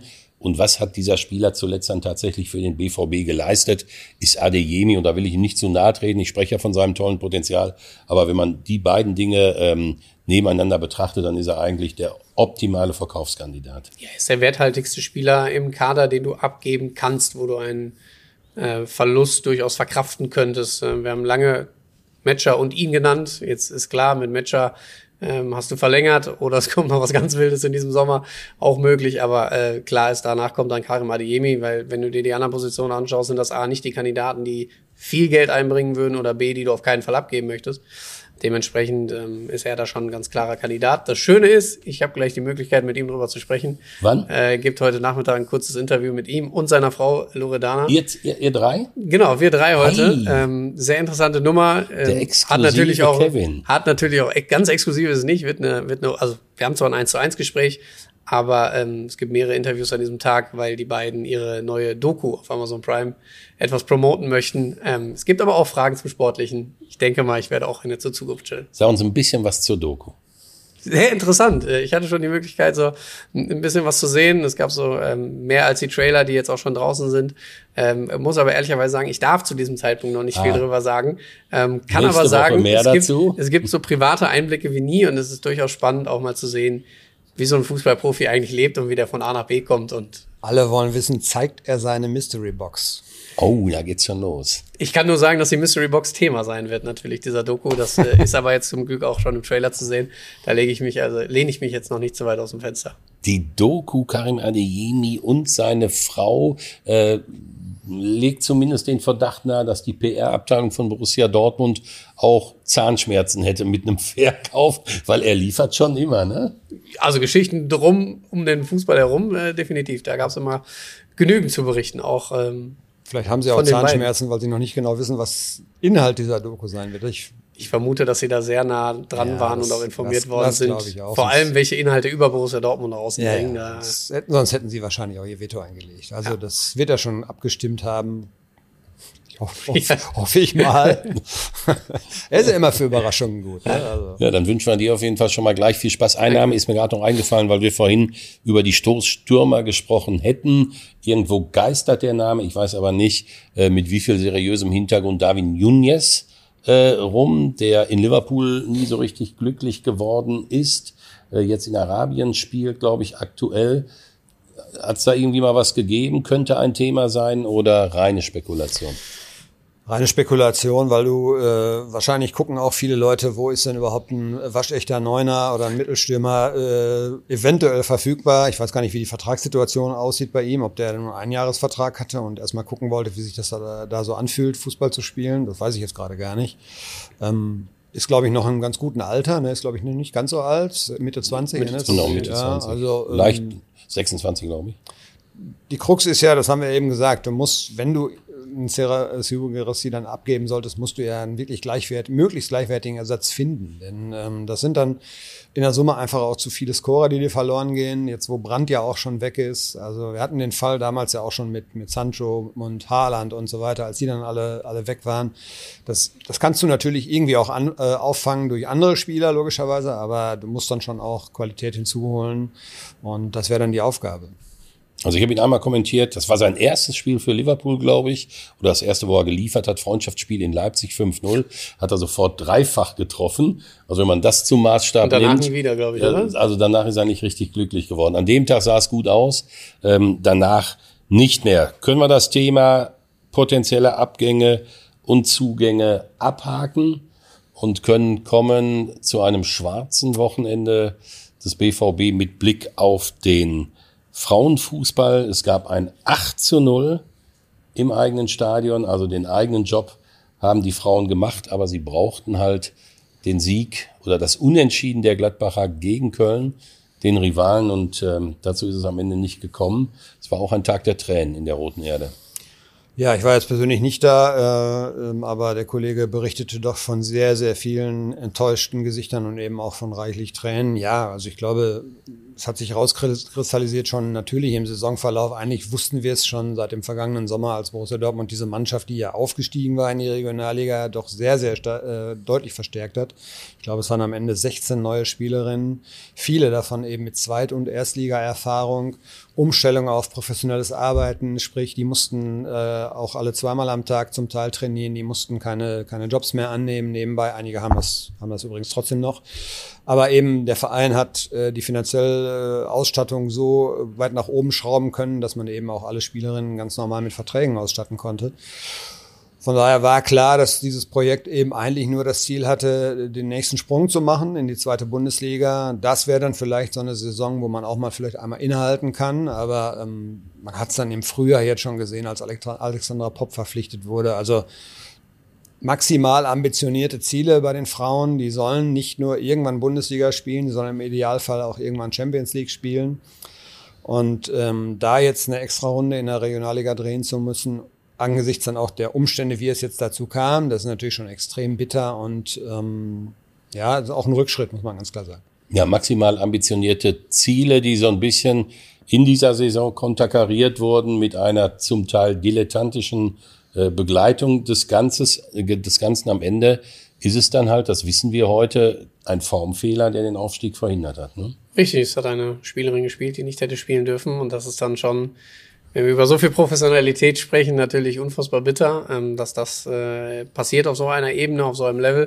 Und was hat dieser Spieler zuletzt dann tatsächlich für den BVB geleistet, ist Adeyemi. Und da will ich ihm nicht zu nahe treten. Ich spreche ja von seinem tollen Potenzial. Aber wenn man die beiden Dinge nebeneinander betrachtet, dann ist er eigentlich der optimale Verkaufskandidat.
Ja, ist der werthaltigste Spieler im Kader, den du abgeben kannst, wo du einen Verlust durchaus verkraften könntest. Wir haben lange Metscher und ihn genannt. Jetzt ist klar, mit Metscher hast du verlängert oder es kommt noch was ganz Wildes in diesem Sommer, auch möglich, aber klar ist, danach kommt dann Karim Adeyemi, weil wenn du dir die anderen Positionen anschaust, sind das A, nicht die Kandidaten, die viel Geld einbringen würden oder B, die du auf keinen Fall abgeben möchtest. Dementsprechend ist er da schon ein ganz klarer Kandidat. Das Schöne ist, ich habe gleich die Möglichkeit, mit ihm drüber zu sprechen.
Wann?
Gibt heute Nachmittag ein kurzes Interview mit ihm und seiner Frau Loredana.
Ihr drei?
Genau, wir drei heute. Sehr interessante Nummer.
Der exklusive Kevin.
Hat natürlich auch ganz exklusiv ist es nicht. Also wir haben zwar ein 1:1 Gespräch, aber es gibt mehrere Interviews an diesem Tag, weil die beiden ihre neue Doku auf Amazon Prime etwas promoten möchten. Es gibt aber auch Fragen zum Sportlichen. Ich denke mal, ich werde auch eine zur Zukunft stellen.
Sag uns ein bisschen was zur Doku.
Sehr interessant. Ich hatte schon die Möglichkeit, so ein bisschen was zu sehen. Es gab so mehr als die Trailer, die jetzt auch schon draußen sind. Muss aber ehrlicherweise sagen, ich darf zu diesem Zeitpunkt noch nicht viel drüber sagen. Kann aber sagen, es gibt so private Einblicke wie nie und es ist durchaus spannend, auch mal zu sehen, wie so ein Fußballprofi eigentlich lebt und wie der von A nach B kommt. Und
alle wollen wissen, zeigt er seine Mystery Box?
Oh, da geht's schon los.
Ich kann nur sagen, dass die Mystery Box Thema sein wird, natürlich, dieser Doku. Das ist aber jetzt zum Glück auch schon im Trailer zu sehen. Da lehne ich mich jetzt noch nicht so weit aus dem Fenster.
Die Doku Karim Adeyemi und seine Frau legt zumindest den Verdacht nahe, dass die PR-Abteilung von Borussia Dortmund auch Zahnschmerzen hätte mit einem Verkauf, weil er liefert schon immer, ne?
Also Geschichten drum, um den Fußball herum, definitiv. Da gab es immer genügend zu berichten, auch
vielleicht haben sie auch Zahnschmerzen, weil sie noch nicht genau wissen, was Inhalt dieser Doku sein wird.
Ich vermute, dass sie da sehr nah dran waren und auch informiert worden sind.
Auch.
Vor allem, welche Inhalte über Borussia Dortmund nach außen bringen.
Ja. Sonst hätten sie wahrscheinlich auch ihr Veto eingelegt. Also das wird er schon abgestimmt haben. Hoffe ich mal. Er ist ja immer für Überraschungen gut. Ne? Also.
Ja, dann wünschen wir dir auf jeden Fall schon mal gleich viel Spaß. Ein Name ist mir gerade noch eingefallen, weil wir vorhin über die Stoßstürmer gesprochen hätten. Irgendwo geistert der Name, ich weiß aber nicht, mit wie viel seriösem Hintergrund Darwin Núñez rum, der in Liverpool nie so richtig glücklich geworden ist. Jetzt in Arabien spielt, glaube ich, aktuell. Hat es da irgendwie mal was gegeben? Könnte ein Thema sein oder reine Spekulation?
Reine Spekulation, weil du wahrscheinlich gucken auch viele Leute, wo ist denn überhaupt ein waschechter Neuner oder ein Mittelstürmer eventuell verfügbar. Ich weiß gar nicht, wie die Vertragssituation aussieht bei ihm, ob der nur einen Einjahresvertrag hatte und erstmal gucken wollte, wie sich das da so anfühlt, Fußball zu spielen. Das weiß ich jetzt gerade gar nicht. Ist, glaube ich, noch in einem ganz guten Alter. Ne? Ist, glaube ich, nicht ganz so alt. Mitte 20.
Mitte 20.
Also,
leicht 26, glaube ich.
Die Krux ist ja, das haben wir eben gesagt, du musst, wenn du einen Sekou Guirassy dann abgeben solltest, musst du ja einen wirklich möglichst gleichwertigen Ersatz finden. Denn das sind dann in der Summe einfach auch zu viele Scorer, die dir verloren gehen. Jetzt, wo Brandt ja auch schon weg ist. Also wir hatten den Fall damals ja auch schon mit Sancho und Haaland und so weiter, als die dann alle weg waren. Das kannst du natürlich irgendwie auch auffangen durch andere Spieler, logischerweise, aber du musst dann schon auch Qualität hinzuholen und das wäre dann die Aufgabe.
Also ich habe ihn einmal kommentiert, das war sein erstes Spiel für Liverpool, glaube ich, oder das erste, wo er geliefert hat, Freundschaftsspiel in Leipzig 5-0, hat er sofort dreifach getroffen. Also wenn man das zum Maßstab nimmt. Und
danach nie wieder, glaube ich, oder?
Also danach ist er nicht richtig glücklich geworden. An dem Tag sah es gut aus, danach nicht mehr. Können wir das Thema potenzielle Abgänge und Zugänge abhaken und können kommen zu einem schwarzen Wochenende des BVB mit Blick auf den Frauenfußball. Es gab ein 8:0 im eigenen Stadion, also den eigenen Job haben die Frauen gemacht, aber sie brauchten halt den Sieg oder das Unentschieden der Gladbacher gegen Köln, den Rivalen, und dazu ist es am Ende nicht gekommen. Es war auch ein Tag der Tränen in der Roten Erde.
Ja, ich war jetzt persönlich nicht da, aber der Kollege berichtete doch von sehr, sehr vielen enttäuschten Gesichtern und eben auch von reichlich Tränen. Ja, also ich glaube, es hat sich rauskristallisiert schon natürlich im Saisonverlauf. Eigentlich wussten wir es schon seit dem vergangenen Sommer, als Borussia Dortmund diese Mannschaft, die ja aufgestiegen war in die Regionalliga, doch sehr, sehr deutlich verstärkt hat. Ich glaube, es waren am Ende 16 neue Spielerinnen, viele davon eben mit Zweit- und Erstliga-Erfahrung, Umstellung auf professionelles Arbeiten, sprich, die mussten auch alle zweimal am Tag zum Teil trainieren, die mussten keine Jobs mehr annehmen nebenbei. Einige haben das übrigens trotzdem noch. Aber eben der Verein hat die finanzielle Ausstattung so weit nach oben schrauben können, dass man eben auch alle Spielerinnen ganz normal mit Verträgen ausstatten konnte. Von daher war klar, dass dieses Projekt eben eigentlich nur das Ziel hatte, den nächsten Sprung zu machen in die zweite Bundesliga. Das wäre dann vielleicht so eine Saison, wo man auch mal vielleicht einmal innehalten kann. Aber man hat es dann im Frühjahr jetzt schon gesehen, als Alexandra Popp verpflichtet wurde. Also maximal ambitionierte Ziele bei den Frauen. Die sollen nicht nur irgendwann Bundesliga spielen, sondern im Idealfall auch irgendwann Champions League spielen. Und da jetzt eine extra Runde in der Regionalliga drehen zu müssen, angesichts dann auch der Umstände, wie es jetzt dazu kam, das ist natürlich schon extrem bitter und ja, das ist auch ein Rückschritt, muss man ganz klar sagen.
Ja, maximal ambitionierte Ziele, die so ein bisschen in dieser Saison konterkariert wurden mit einer zum Teil dilettantischen Begleitung des Ganzen. Am Ende ist es dann halt, das wissen wir heute, ein Formfehler, der den Aufstieg verhindert hat. Ne?
Richtig, es hat eine Spielerin gespielt, die nicht hätte spielen dürfen und das ist dann schon, wenn wir über so viel Professionalität sprechen, natürlich unfassbar bitter, dass das passiert auf so einer Ebene, auf so einem Level.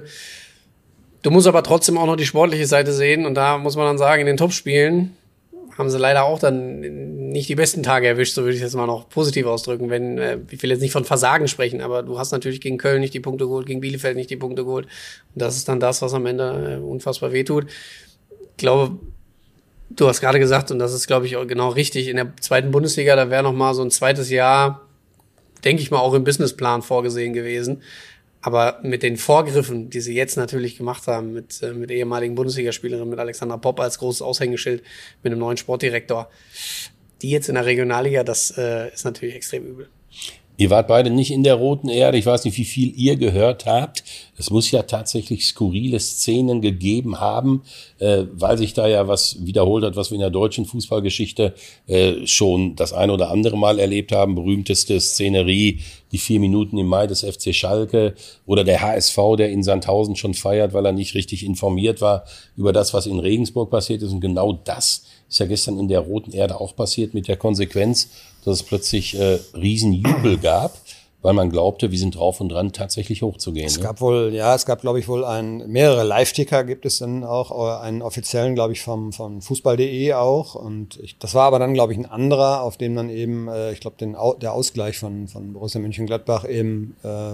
Du musst aber trotzdem auch noch die sportliche Seite sehen und da muss man dann sagen, in den Topspielen haben sie leider auch dann nicht die besten Tage erwischt, so würde ich es jetzt mal noch positiv ausdrücken, wenn, ich will jetzt nicht von Versagen sprechen, aber du hast natürlich gegen Köln nicht die Punkte geholt, gegen Bielefeld nicht die Punkte geholt und das ist dann das, was am Ende unfassbar wehtut. Ich glaube, du hast gerade gesagt, und das ist, glaube ich, auch genau richtig, in der zweiten Bundesliga, da wäre noch mal so ein zweites Jahr, denke ich mal, auch im Businessplan vorgesehen gewesen. Aber mit den Vorgriffen, die sie jetzt natürlich gemacht haben, mit ehemaligen Bundesligaspielerinnen, mit Alexandra Popp als großes Aushängeschild, mit einem neuen Sportdirektor, die jetzt in der Regionalliga, das ist natürlich extrem übel.
Ihr wart beide nicht in der Roten Erde. Ich weiß nicht, wie viel ihr gehört habt. Es muss ja tatsächlich skurrile Szenen gegeben haben, weil sich da ja was wiederholt hat, was wir in der deutschen Fußballgeschichte schon das ein oder andere Mal erlebt haben. Berühmteste Szenerie, die 4 Minuten im Mai des FC Schalke oder der HSV, der in Sandhausen schon feiert, weil er nicht richtig informiert war über das, was in Regensburg passiert ist. Und genau das ist ja gestern in der Roten Erde auch passiert mit der Konsequenz, dass es plötzlich Riesenjubel gab, weil man glaubte, wir sind drauf und dran, tatsächlich hochzugehen.
Es gab glaube ich, mehrere Live-Ticker gibt es dann auch, einen offiziellen, glaube ich, von Fußball.de auch. Und das war aber dann, glaube ich, ein anderer, auf dem dann eben, ich glaube, der Ausgleich von Borussia Mönchengladbach eben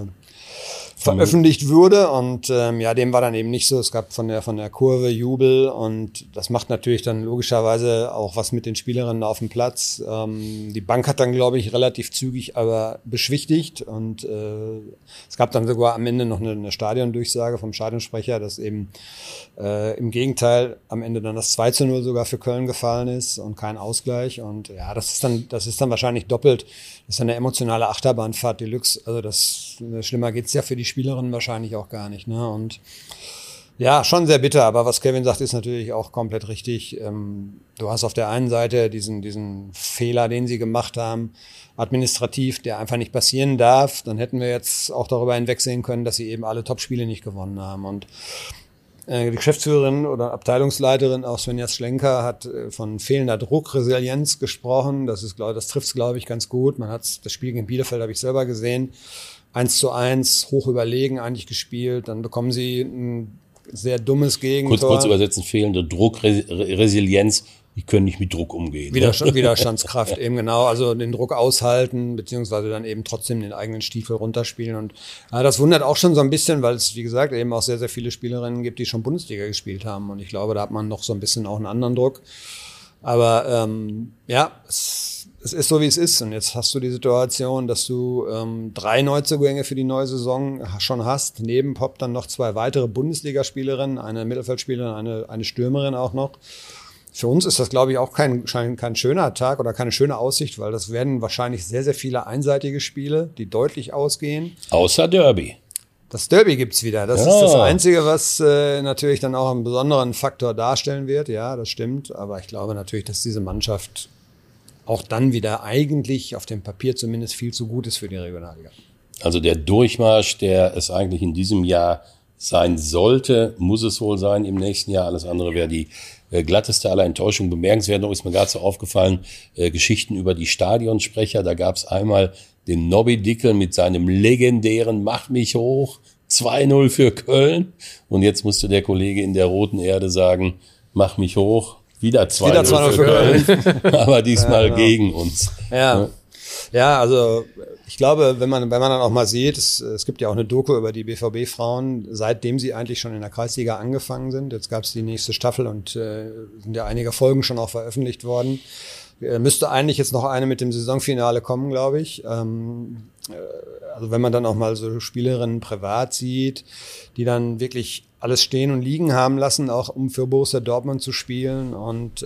veröffentlicht wurde und dem war dann eben nicht so. Es gab von der Kurve Jubel und das macht natürlich dann logischerweise auch was mit den Spielerinnen auf dem Platz. Die Bank hat dann, glaube ich, relativ zügig aber beschwichtigt und es gab dann sogar am Ende noch eine Stadiondurchsage vom Stadionsprecher, dass eben im Gegenteil am Ende dann das 2:0 sogar für Köln gefallen ist und kein Ausgleich und ja, das ist dann wahrscheinlich doppelt. Das ist eine emotionale Achterbahnfahrt Deluxe. Also schlimmer geht's ja für die Spielerinnen wahrscheinlich auch gar nicht. Ne? Und ja, schon sehr bitter. Aber was Kevin sagt, ist natürlich auch komplett richtig. Du hast auf der einen Seite diesen Fehler, den sie gemacht haben, administrativ, der einfach nicht passieren darf. Dann hätten wir jetzt auch darüber hinwegsehen können, dass sie eben alle Topspiele nicht gewonnen haben. Und die Geschäftsführerin oder Abteilungsleiterin, auch Svenja Schlenker, hat von fehlender Druckresilienz gesprochen. Das trifft es, glaube ich, ganz gut. Das Spiel gegen Bielefeld habe ich selber gesehen. 1:1, hoch überlegen eigentlich gespielt. Dann bekommen sie ein sehr dummes Gegentor.
Kurz übersetzen, fehlende Druckresilienz. Die können nicht mit Druck umgehen.
Widerstandskraft eben genau, also den Druck aushalten, beziehungsweise dann eben trotzdem den eigenen Stiefel runterspielen. Und das wundert auch schon so ein bisschen, weil es, wie gesagt, eben auch sehr, sehr viele Spielerinnen gibt, die schon Bundesliga gespielt haben. Und ich glaube, da hat man noch so ein bisschen auch einen anderen Druck. Aber es ist so, wie es ist. Und jetzt hast du die Situation, dass du 3 Neuzugänge für die neue Saison schon hast. Neben Popp dann noch 2 weitere Bundesligaspielerinnen, eine Mittelfeldspielerin, eine Stürmerin auch noch. Für uns ist das, glaube ich, auch kein schöner Tag oder keine schöne Aussicht, weil das werden wahrscheinlich sehr, sehr viele einseitige Spiele, die deutlich ausgehen.
Außer Derby.
Das Derby gibt's wieder. Das ist das Einzige, was natürlich dann auch einen besonderen Faktor darstellen wird. Ja, das stimmt. Aber ich glaube natürlich, dass diese Mannschaft auch dann wieder eigentlich auf dem Papier zumindest viel zu gut ist für die Regionalliga.
Also der Durchmarsch, der es eigentlich in diesem Jahr sein sollte, muss es wohl sein im nächsten Jahr. Alles andere wäre die glatteste aller Enttäuschung. Bemerkenswert noch ist mir gerade so aufgefallen, Geschichten über die Stadionsprecher. Da gab es einmal den Nobby Dickel mit seinem legendären Mach mich hoch, 2-0 für Köln. Und jetzt musste der Kollege in der Roten Erde sagen, mach mich hoch, wieder 2-0 für Köln. Aber diesmal gegen uns.
Ja, also ich glaube, wenn man dann auch mal sieht, es gibt ja auch eine Doku über die BVB-Frauen, seitdem sie eigentlich schon in der Kreisliga angefangen sind. Jetzt gab es die nächste Staffel und sind ja einige Folgen schon auch veröffentlicht worden. Müsste eigentlich jetzt noch eine mit dem Saisonfinale kommen, glaube ich. Also wenn man dann auch mal so Spielerinnen privat sieht, die dann wirklich alles stehen und liegen haben lassen, auch um für Borussia Dortmund zu spielen. Und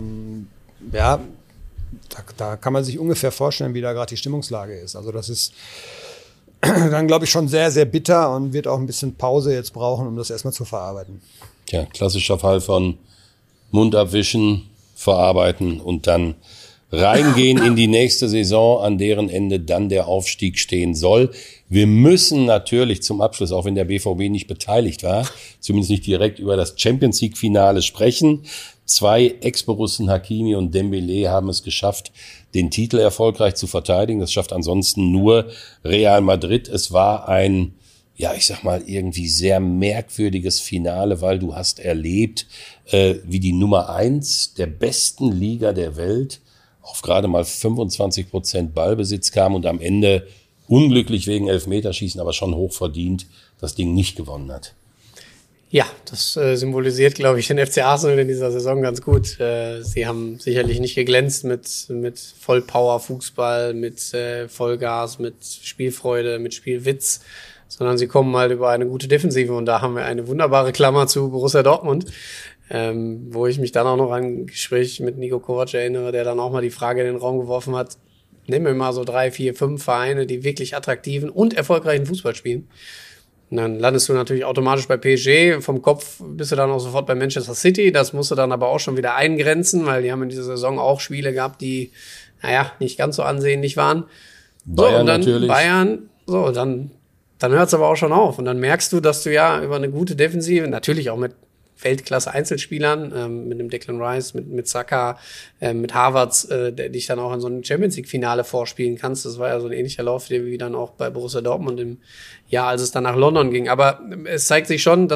da kann man sich ungefähr vorstellen, wie da gerade die Stimmungslage ist. Also das ist dann, glaube ich, schon sehr, sehr bitter und wird auch ein bisschen Pause jetzt brauchen, um das erstmal zu verarbeiten.
Ja, klassischer Fall von Mund abwischen, verarbeiten und dann reingehen in die nächste Saison, an deren Ende dann der Aufstieg stehen soll. Wir müssen natürlich zum Abschluss, auch wenn der BVB nicht beteiligt war, zumindest nicht direkt über das Champions-League-Finale sprechen. 2 Ex-Borussen, Hakimi und Dembélé, haben es geschafft, den Titel erfolgreich zu verteidigen. Das schafft ansonsten nur Real Madrid. Es war ein, ich sag mal, irgendwie sehr merkwürdiges Finale, weil du hast erlebt, wie die Nummer 1 der besten Liga der Welt auf gerade mal 25% Ballbesitz kam und am Ende unglücklich wegen Elfmeterschießen, aber schon hochverdient, das Ding nicht gewonnen hat.
Ja, das symbolisiert, glaube ich, den FC Arsenal in dieser Saison ganz gut. Sie haben sicherlich nicht geglänzt mit Vollpower-Fußball, mit Vollgas, mit Spielfreude, mit Spielwitz, sondern sie kommen halt über eine gute Defensive. Und da haben wir eine wunderbare Klammer zu Borussia Dortmund, wo ich mich dann auch noch an ein Gespräch mit Niko Kovac erinnere, der dann auch mal die Frage in den Raum geworfen hat, nehmen wir mal so 3, 4, 5 Vereine, die wirklich attraktiven und erfolgreichen Fußball spielen. Und dann landest du natürlich automatisch bei PSG. Vom Kopf bist du dann auch sofort bei Manchester City. Das musst du dann aber auch schon wieder eingrenzen, weil die haben in dieser Saison auch Spiele gehabt, die, nicht ganz so ansehnlich waren.
Bayern
und dann
natürlich.
Bayern, dann hört es aber auch schon auf. Und dann merkst du, dass du ja über eine gute Defensive, natürlich auch mit Weltklasse-Einzelspielern, mit dem Declan Rice, mit Saka, mit Havertz, der dich dann auch in so einem Champions-League-Finale vorspielen kannst. Das war ja so ein ähnlicher Lauf wie dann auch bei Borussia Dortmund im Jahr, als es dann nach London ging. Aber es zeigt sich schon,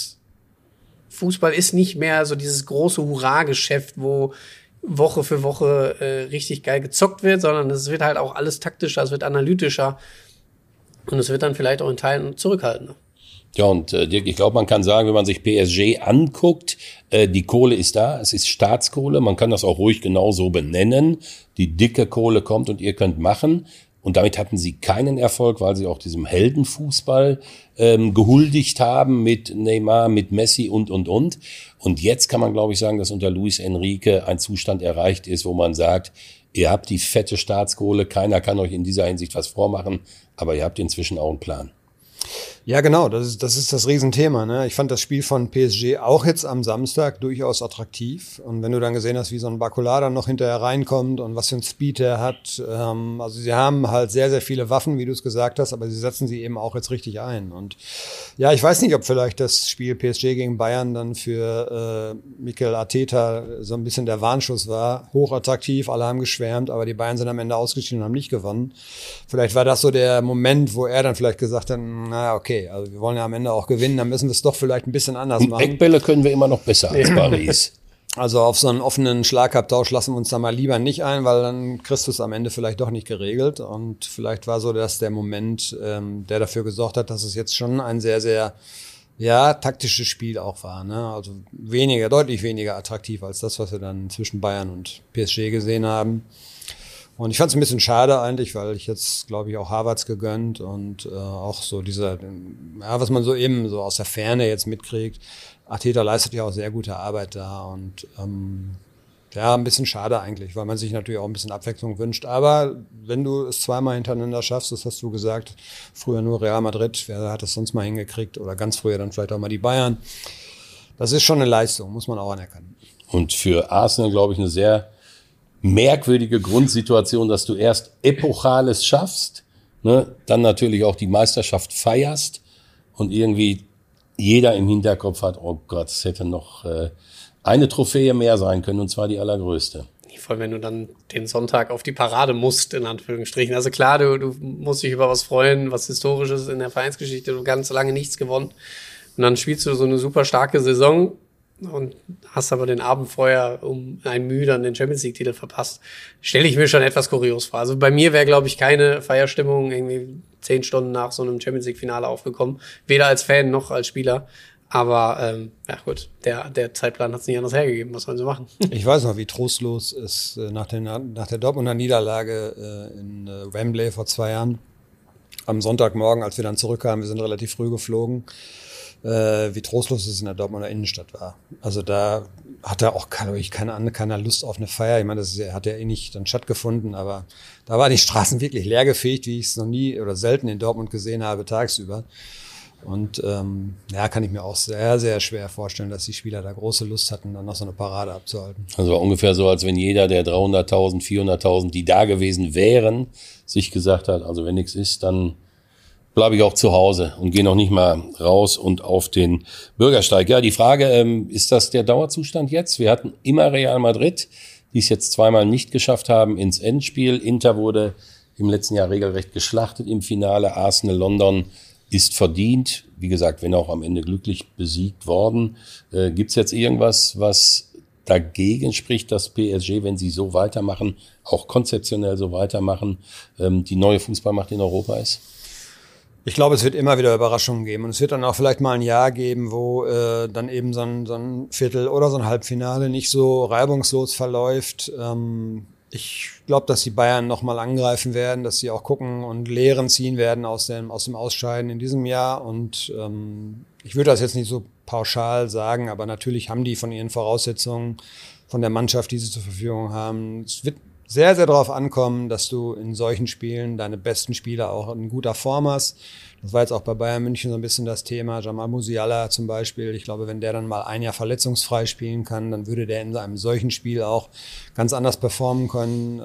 Fußball ist nicht mehr so dieses große Hurra-Geschäft, wo Woche für Woche richtig geil gezockt wird, sondern es wird halt auch alles taktischer, es wird analytischer und es wird dann vielleicht auch in Teilen zurückhaltender.
Ja, und Dirk, ich glaube, man kann sagen, wenn man sich PSG anguckt, die Kohle ist da, es ist Staatskohle, man kann das auch ruhig genauso benennen. Die dicke Kohle kommt und ihr könnt machen. Und damit hatten sie keinen Erfolg, weil sie auch diesem Heldenfußball gehuldigt haben mit Neymar, mit Messi und. Und jetzt kann man, glaube ich, sagen, dass unter Luis Enrique ein Zustand erreicht ist, wo man sagt, ihr habt die fette Staatskohle, keiner kann euch in dieser Hinsicht was vormachen, aber ihr habt inzwischen auch einen Plan.
Ja, genau, das ist das Riesenthema, ne? Ich fand das Spiel von PSG auch jetzt am Samstag durchaus attraktiv. Und wenn du dann gesehen hast, wie so ein Bacola dann noch hinterher reinkommt und was für ein Speed er hat, also sie haben halt sehr, sehr viele Waffen, wie du es gesagt hast, aber sie setzen sie eben auch jetzt richtig ein. Und ja, ich weiß nicht, ob vielleicht das Spiel PSG gegen Bayern dann für Mikel Arteta so ein bisschen der Warnschuss war. Hochattraktiv, alle haben geschwärmt, aber die Bayern sind am Ende ausgeschieden und haben nicht gewonnen. Vielleicht war das so der Moment, wo er dann vielleicht gesagt hat, na okay, also wir wollen ja am Ende auch gewinnen, dann müssen wir es doch vielleicht ein bisschen anders machen.
Eckbälle können wir immer noch besser als Paris.
Also auf so einen offenen Schlagabtausch lassen wir uns da mal lieber nicht ein, weil dann kriegst du es am Ende vielleicht doch nicht geregelt. Und vielleicht war so das der Moment, der dafür gesorgt hat, dass es jetzt schon ein sehr, sehr taktisches Spiel auch war. Ne? Also deutlich weniger attraktiv als das, was wir dann zwischen Bayern und PSG gesehen haben. Und ich fand es ein bisschen schade eigentlich, weil ich jetzt, glaube ich, auch Harvards gegönnt und auch so was man so eben so aus der Ferne jetzt mitkriegt. Arteta leistet ja auch sehr gute Arbeit da und ein bisschen schade eigentlich, weil man sich natürlich auch ein bisschen Abwechslung wünscht. Aber wenn du es zweimal hintereinander schaffst, das hast du gesagt, früher nur Real Madrid, wer hat das sonst mal hingekriegt oder ganz früher dann vielleicht auch mal die Bayern. Das ist schon eine Leistung, muss man auch anerkennen.
Und für Arsenal, glaube ich, eine sehr merkwürdige Grundsituation, dass du erst Epochales schaffst, ne, dann natürlich auch die Meisterschaft feierst und irgendwie jeder im Hinterkopf hat, oh Gott, es hätte noch eine Trophäe mehr sein können, und zwar die allergrößte.
Vor allem, wenn du dann den Sonntag auf die Parade musst, in Anführungsstrichen. Also klar, du musst dich über was freuen, was Historisches in der Vereinsgeschichte, du ganz lange nichts gewonnen. Und dann spielst du so eine super starke Saison und hast aber den Abend vorher um ein Mühe dann den Champions-League-Titel verpasst. Stelle ich mir schon etwas kurios vor. Also bei mir wäre, glaube ich, keine Feierstimmung irgendwie 10 Stunden nach so einem Champions-League-Finale aufgekommen. Weder als Fan noch als Spieler. Aber ja gut, der Zeitplan hat es nicht anders hergegeben. Was sollen sie machen?
Ich weiß noch, wie trostlos es nach der Dortmunder Niederlage in Wembley vor 2 Jahren, am Sonntagmorgen, als wir dann zurückkamen, wir sind relativ früh geflogen, wie trostlos es in der Dortmunder Innenstadt war. Also da hatte auch keiner Lust auf eine Feier. Ich meine, das hat ja eh nicht dann stattgefunden, aber da waren die Straßen wirklich leergefegt, wie ich es noch nie oder selten in Dortmund gesehen habe, tagsüber. Und kann ich mir auch sehr, sehr schwer vorstellen, dass die Spieler da große Lust hatten, dann noch so eine Parade abzuhalten.
Also ungefähr so, als wenn jeder der 300.000, 400.000, die da gewesen wären, sich gesagt hat, also wenn nichts ist, dann bleibe ich auch zu Hause und gehe noch nicht mal raus und auf den Bürgersteig. Ja, die Frage, ist das der Dauerzustand jetzt? Wir hatten immer Real Madrid, die es jetzt zweimal nicht geschafft haben ins Endspiel. Inter wurde im letzten Jahr regelrecht geschlachtet im Finale. Arsenal London ist verdient, wie gesagt, wenn auch am Ende glücklich besiegt worden. Gibt's jetzt irgendwas, was dagegen spricht, dass PSG, wenn sie so weitermachen, auch konzeptionell so weitermachen, die neue Fußballmacht in Europa ist?
Ich glaube, es wird immer wieder Überraschungen geben und es wird dann auch vielleicht mal ein Jahr geben, wo dann eben so ein Viertel- oder so ein Halbfinale nicht so reibungslos verläuft. Ich glaube, dass die Bayern nochmal angreifen werden, dass sie auch gucken und Lehren ziehen werden aus dem Ausscheiden in diesem Jahr. Und ich würde das jetzt nicht so pauschal sagen, aber natürlich haben die von ihren Voraussetzungen, von der Mannschaft, die sie zur Verfügung haben. Es wird sehr, sehr darauf ankommen, dass du in solchen Spielen deine besten Spieler auch in guter Form hast. Das war jetzt auch bei Bayern München so ein bisschen das Thema. Jamal Musiala zum Beispiel. Ich glaube, wenn der dann mal ein Jahr verletzungsfrei spielen kann, dann würde der in einem solchen Spiel auch ganz anders performen können.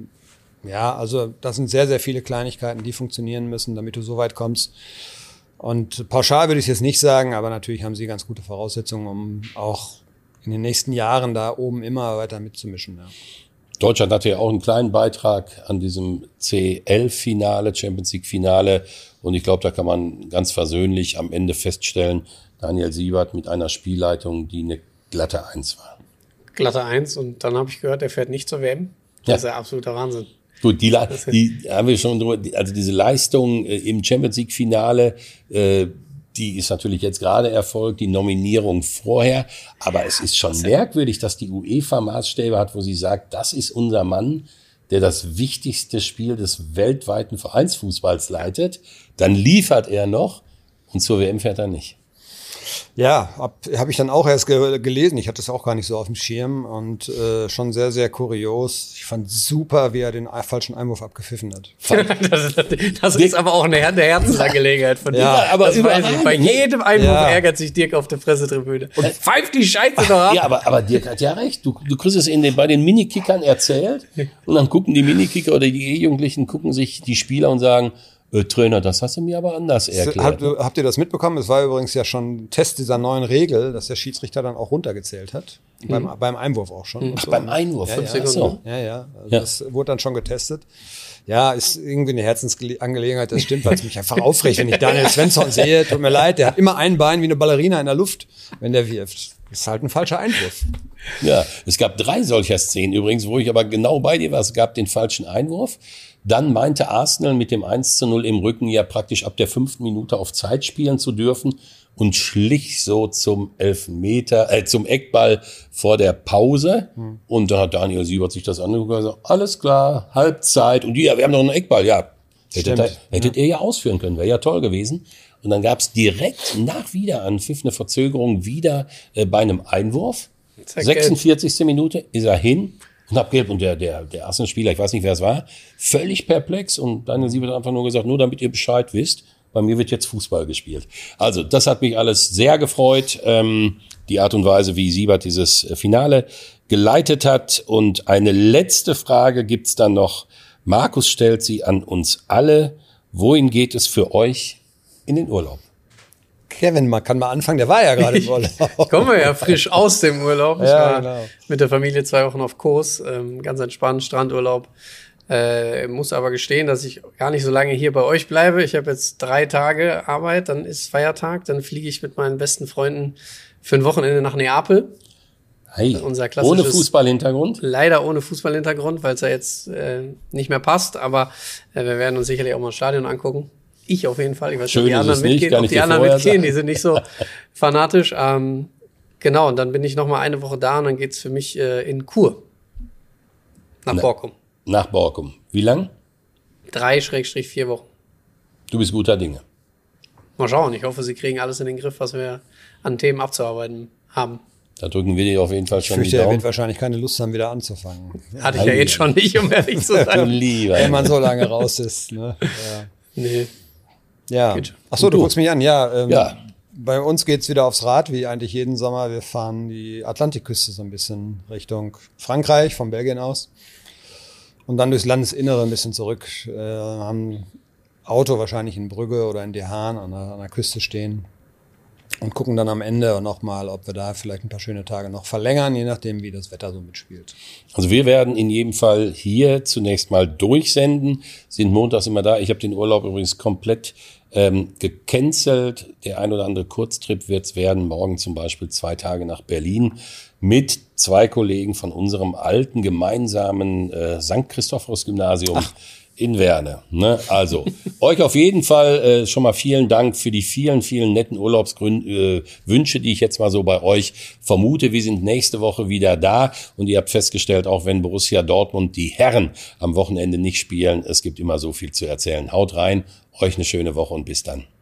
Also das sind sehr, sehr viele Kleinigkeiten, die funktionieren müssen, damit du so weit kommst. Und pauschal würde ich es jetzt nicht sagen, aber natürlich haben sie ganz gute Voraussetzungen, um auch in den nächsten Jahren da oben immer weiter mitzumischen. Ja.
Deutschland hatte ja auch einen kleinen Beitrag an diesem CL-Finale, Champions League-Finale. Und ich glaube, da kann man ganz versöhnlich am Ende feststellen, Daniel Siebert mit einer Spielleitung, die eine glatte 1 war.
Glatte 1 und dann habe ich gehört, er fährt nicht zur WM. Das ist ja absoluter Wahnsinn.
Gut, die haben wir schon drüber, also diese Leistung im Champions League-Finale, die ist natürlich jetzt gerade erfolgt, die Nominierung vorher. Aber es ist schon merkwürdig, dass die UEFA Maßstäbe hat, wo sie sagt, das ist unser Mann, der das wichtigste Spiel des weltweiten Vereinsfußballs leitet. Dann liefert er noch und zur WM fährt er nicht.
Ja, hab ich dann auch erst gelesen. Ich hatte es auch gar nicht so auf dem Schirm und schon sehr, sehr kurios. Ich fand super, wie er den falschen Einwurf abgepfiffen hat.
Das ist aber auch eine Herzensangelegenheit von dir.
Ja, aber
bei jedem Einwurf ärgert sich Dirk auf der Pressetribüne. Und pfeift die Scheiße doch ab.
Ja, aber Dirk hat ja recht. Du kriegst es bei den Minikickern erzählt und dann gucken die Minikicker oder die E-Jugendlichen, gucken sich die Spieler und sagen, Trainer, das hast du mir aber anders erklärt.
Habt ihr das mitbekommen? Es war übrigens ja schon ein Test dieser neuen Regel, dass der Schiedsrichter dann auch runtergezählt hat. Beim Einwurf auch schon.
Ach, beim Einwurf, 5 Sekunden. So.
Ja. Das wurde dann schon getestet. Ja, ist irgendwie eine Herzensangelegenheit, das stimmt, weil es mich einfach aufregt, wenn ich Daniel Svensson sehe. Tut mir leid, der hat immer ein Bein wie eine Ballerina in der Luft, wenn der wirft. Das ist halt ein falscher Einwurf.
Ja, es gab 3 solcher Szenen übrigens, wo ich aber genau bei dir war. Es gab den falschen Einwurf. Dann meinte Arsenal mit dem 1:0 im Rücken ja praktisch ab der 5. Minute auf Zeit spielen zu dürfen und schlich so zum zum Eckball vor der Pause. Und da hat Daniel Siebert sich das angeguckt und gesagt, alles klar, Halbzeit. Und wir haben noch einen Eckball. Ja, hättet ihr ja ausführen können, wäre ja toll gewesen. Und dann gab es direkt nach Wiederanpfiff eine Verzögerung wieder bei einem Einwurf. 46. Minute ist er hin und hat gelb. Und der Arsenal-Spieler, ich weiß nicht, wer es war, völlig perplex. Und Daniel Siebert hat einfach nur gesagt, nur damit ihr Bescheid wisst, bei mir wird jetzt Fußball gespielt. Also das hat mich alles sehr gefreut, die Art und Weise, wie Siebert dieses Finale geleitet hat. Und eine letzte Frage gibt's dann noch. Markus stellt sie an uns alle. Wohin geht es für euch in den Urlaub?
Kevin, man kann mal anfangen, der war ja gerade im Urlaub.
Ich komme ja frisch aus dem Urlaub. Ich
Ja,
war
genau.
mit der Familie 2 Wochen auf Kos, ganz entspannt, Strandurlaub. Muss aber gestehen, dass ich gar nicht so lange hier bei euch bleibe. Ich habe jetzt 3 Tage Arbeit, dann ist Feiertag, dann fliege ich mit meinen besten Freunden für ein Wochenende nach Neapel.
Hey,
Unser
ohne
klassisches-
Fußballhintergrund?
Leider ohne Fußballhintergrund, weil es ja jetzt nicht mehr passt, aber wir werden uns sicherlich auch mal ein Stadion angucken. Ich auf jeden Fall. Ich weiß
Schön
nicht, ob die
ist es
anderen
nicht,
mitgehen,
kann
ob
ich
die
dir
anderen
vorher
mitgehen,
sagen.
die sind nicht so fanatisch. Genau, und dann bin ich noch mal eine Woche da und dann geht's für mich in Chur. Nach Borkum.
Nach Borkum. Wie lang?
3/4 Wochen.
Du bist guter Dinge.
Mal schauen, ich hoffe, sie kriegen alles in den Griff, was wir an Themen abzuarbeiten haben.
Da drücken wir dir auf jeden Fall
Ich
schon die
fürchte, er
Daumen.
wird wahrscheinlich keine Lust haben, wieder anzufangen.
Hatte ich ja jetzt schon nicht, um ehrlich zu
Du
sein.
lieber.
Wenn man so lange raus ist. Ne?
Nee.
Ja.
Gut.
Ach so, du
du?
guckst mich an. Ja,
Ja.
Bei uns geht's wieder aufs Rad, wie eigentlich jeden Sommer. Wir fahren die Atlantikküste so ein bisschen Richtung Frankreich, von Belgien aus. Und dann durchs Landesinnere ein bisschen zurück. Haben Auto wahrscheinlich in Brügge oder in Dehaan an der Küste stehen. Und gucken dann am Ende nochmal, ob wir da vielleicht ein paar schöne Tage noch verlängern, je nachdem, wie das Wetter so mitspielt.
Also wir werden in jedem Fall hier zunächst mal durchsenden, sind montags immer da. Ich habe den Urlaub übrigens komplett gecancelt. Der ein oder andere Kurztrip wird es werden. Morgen zum Beispiel 2 Tage nach Berlin mit 2 Kollegen von unserem alten gemeinsamen St. Christophorus-Gymnasium in Werne. Ne? Also euch auf jeden Fall schon mal vielen Dank für die vielen, vielen netten Urlaubswünsche, die ich jetzt mal so bei euch vermute. Wir sind nächste Woche wieder da und ihr habt festgestellt, auch wenn Borussia Dortmund die Herren am Wochenende nicht spielen, es gibt immer so viel zu erzählen. Haut rein, euch eine schöne Woche und bis dann.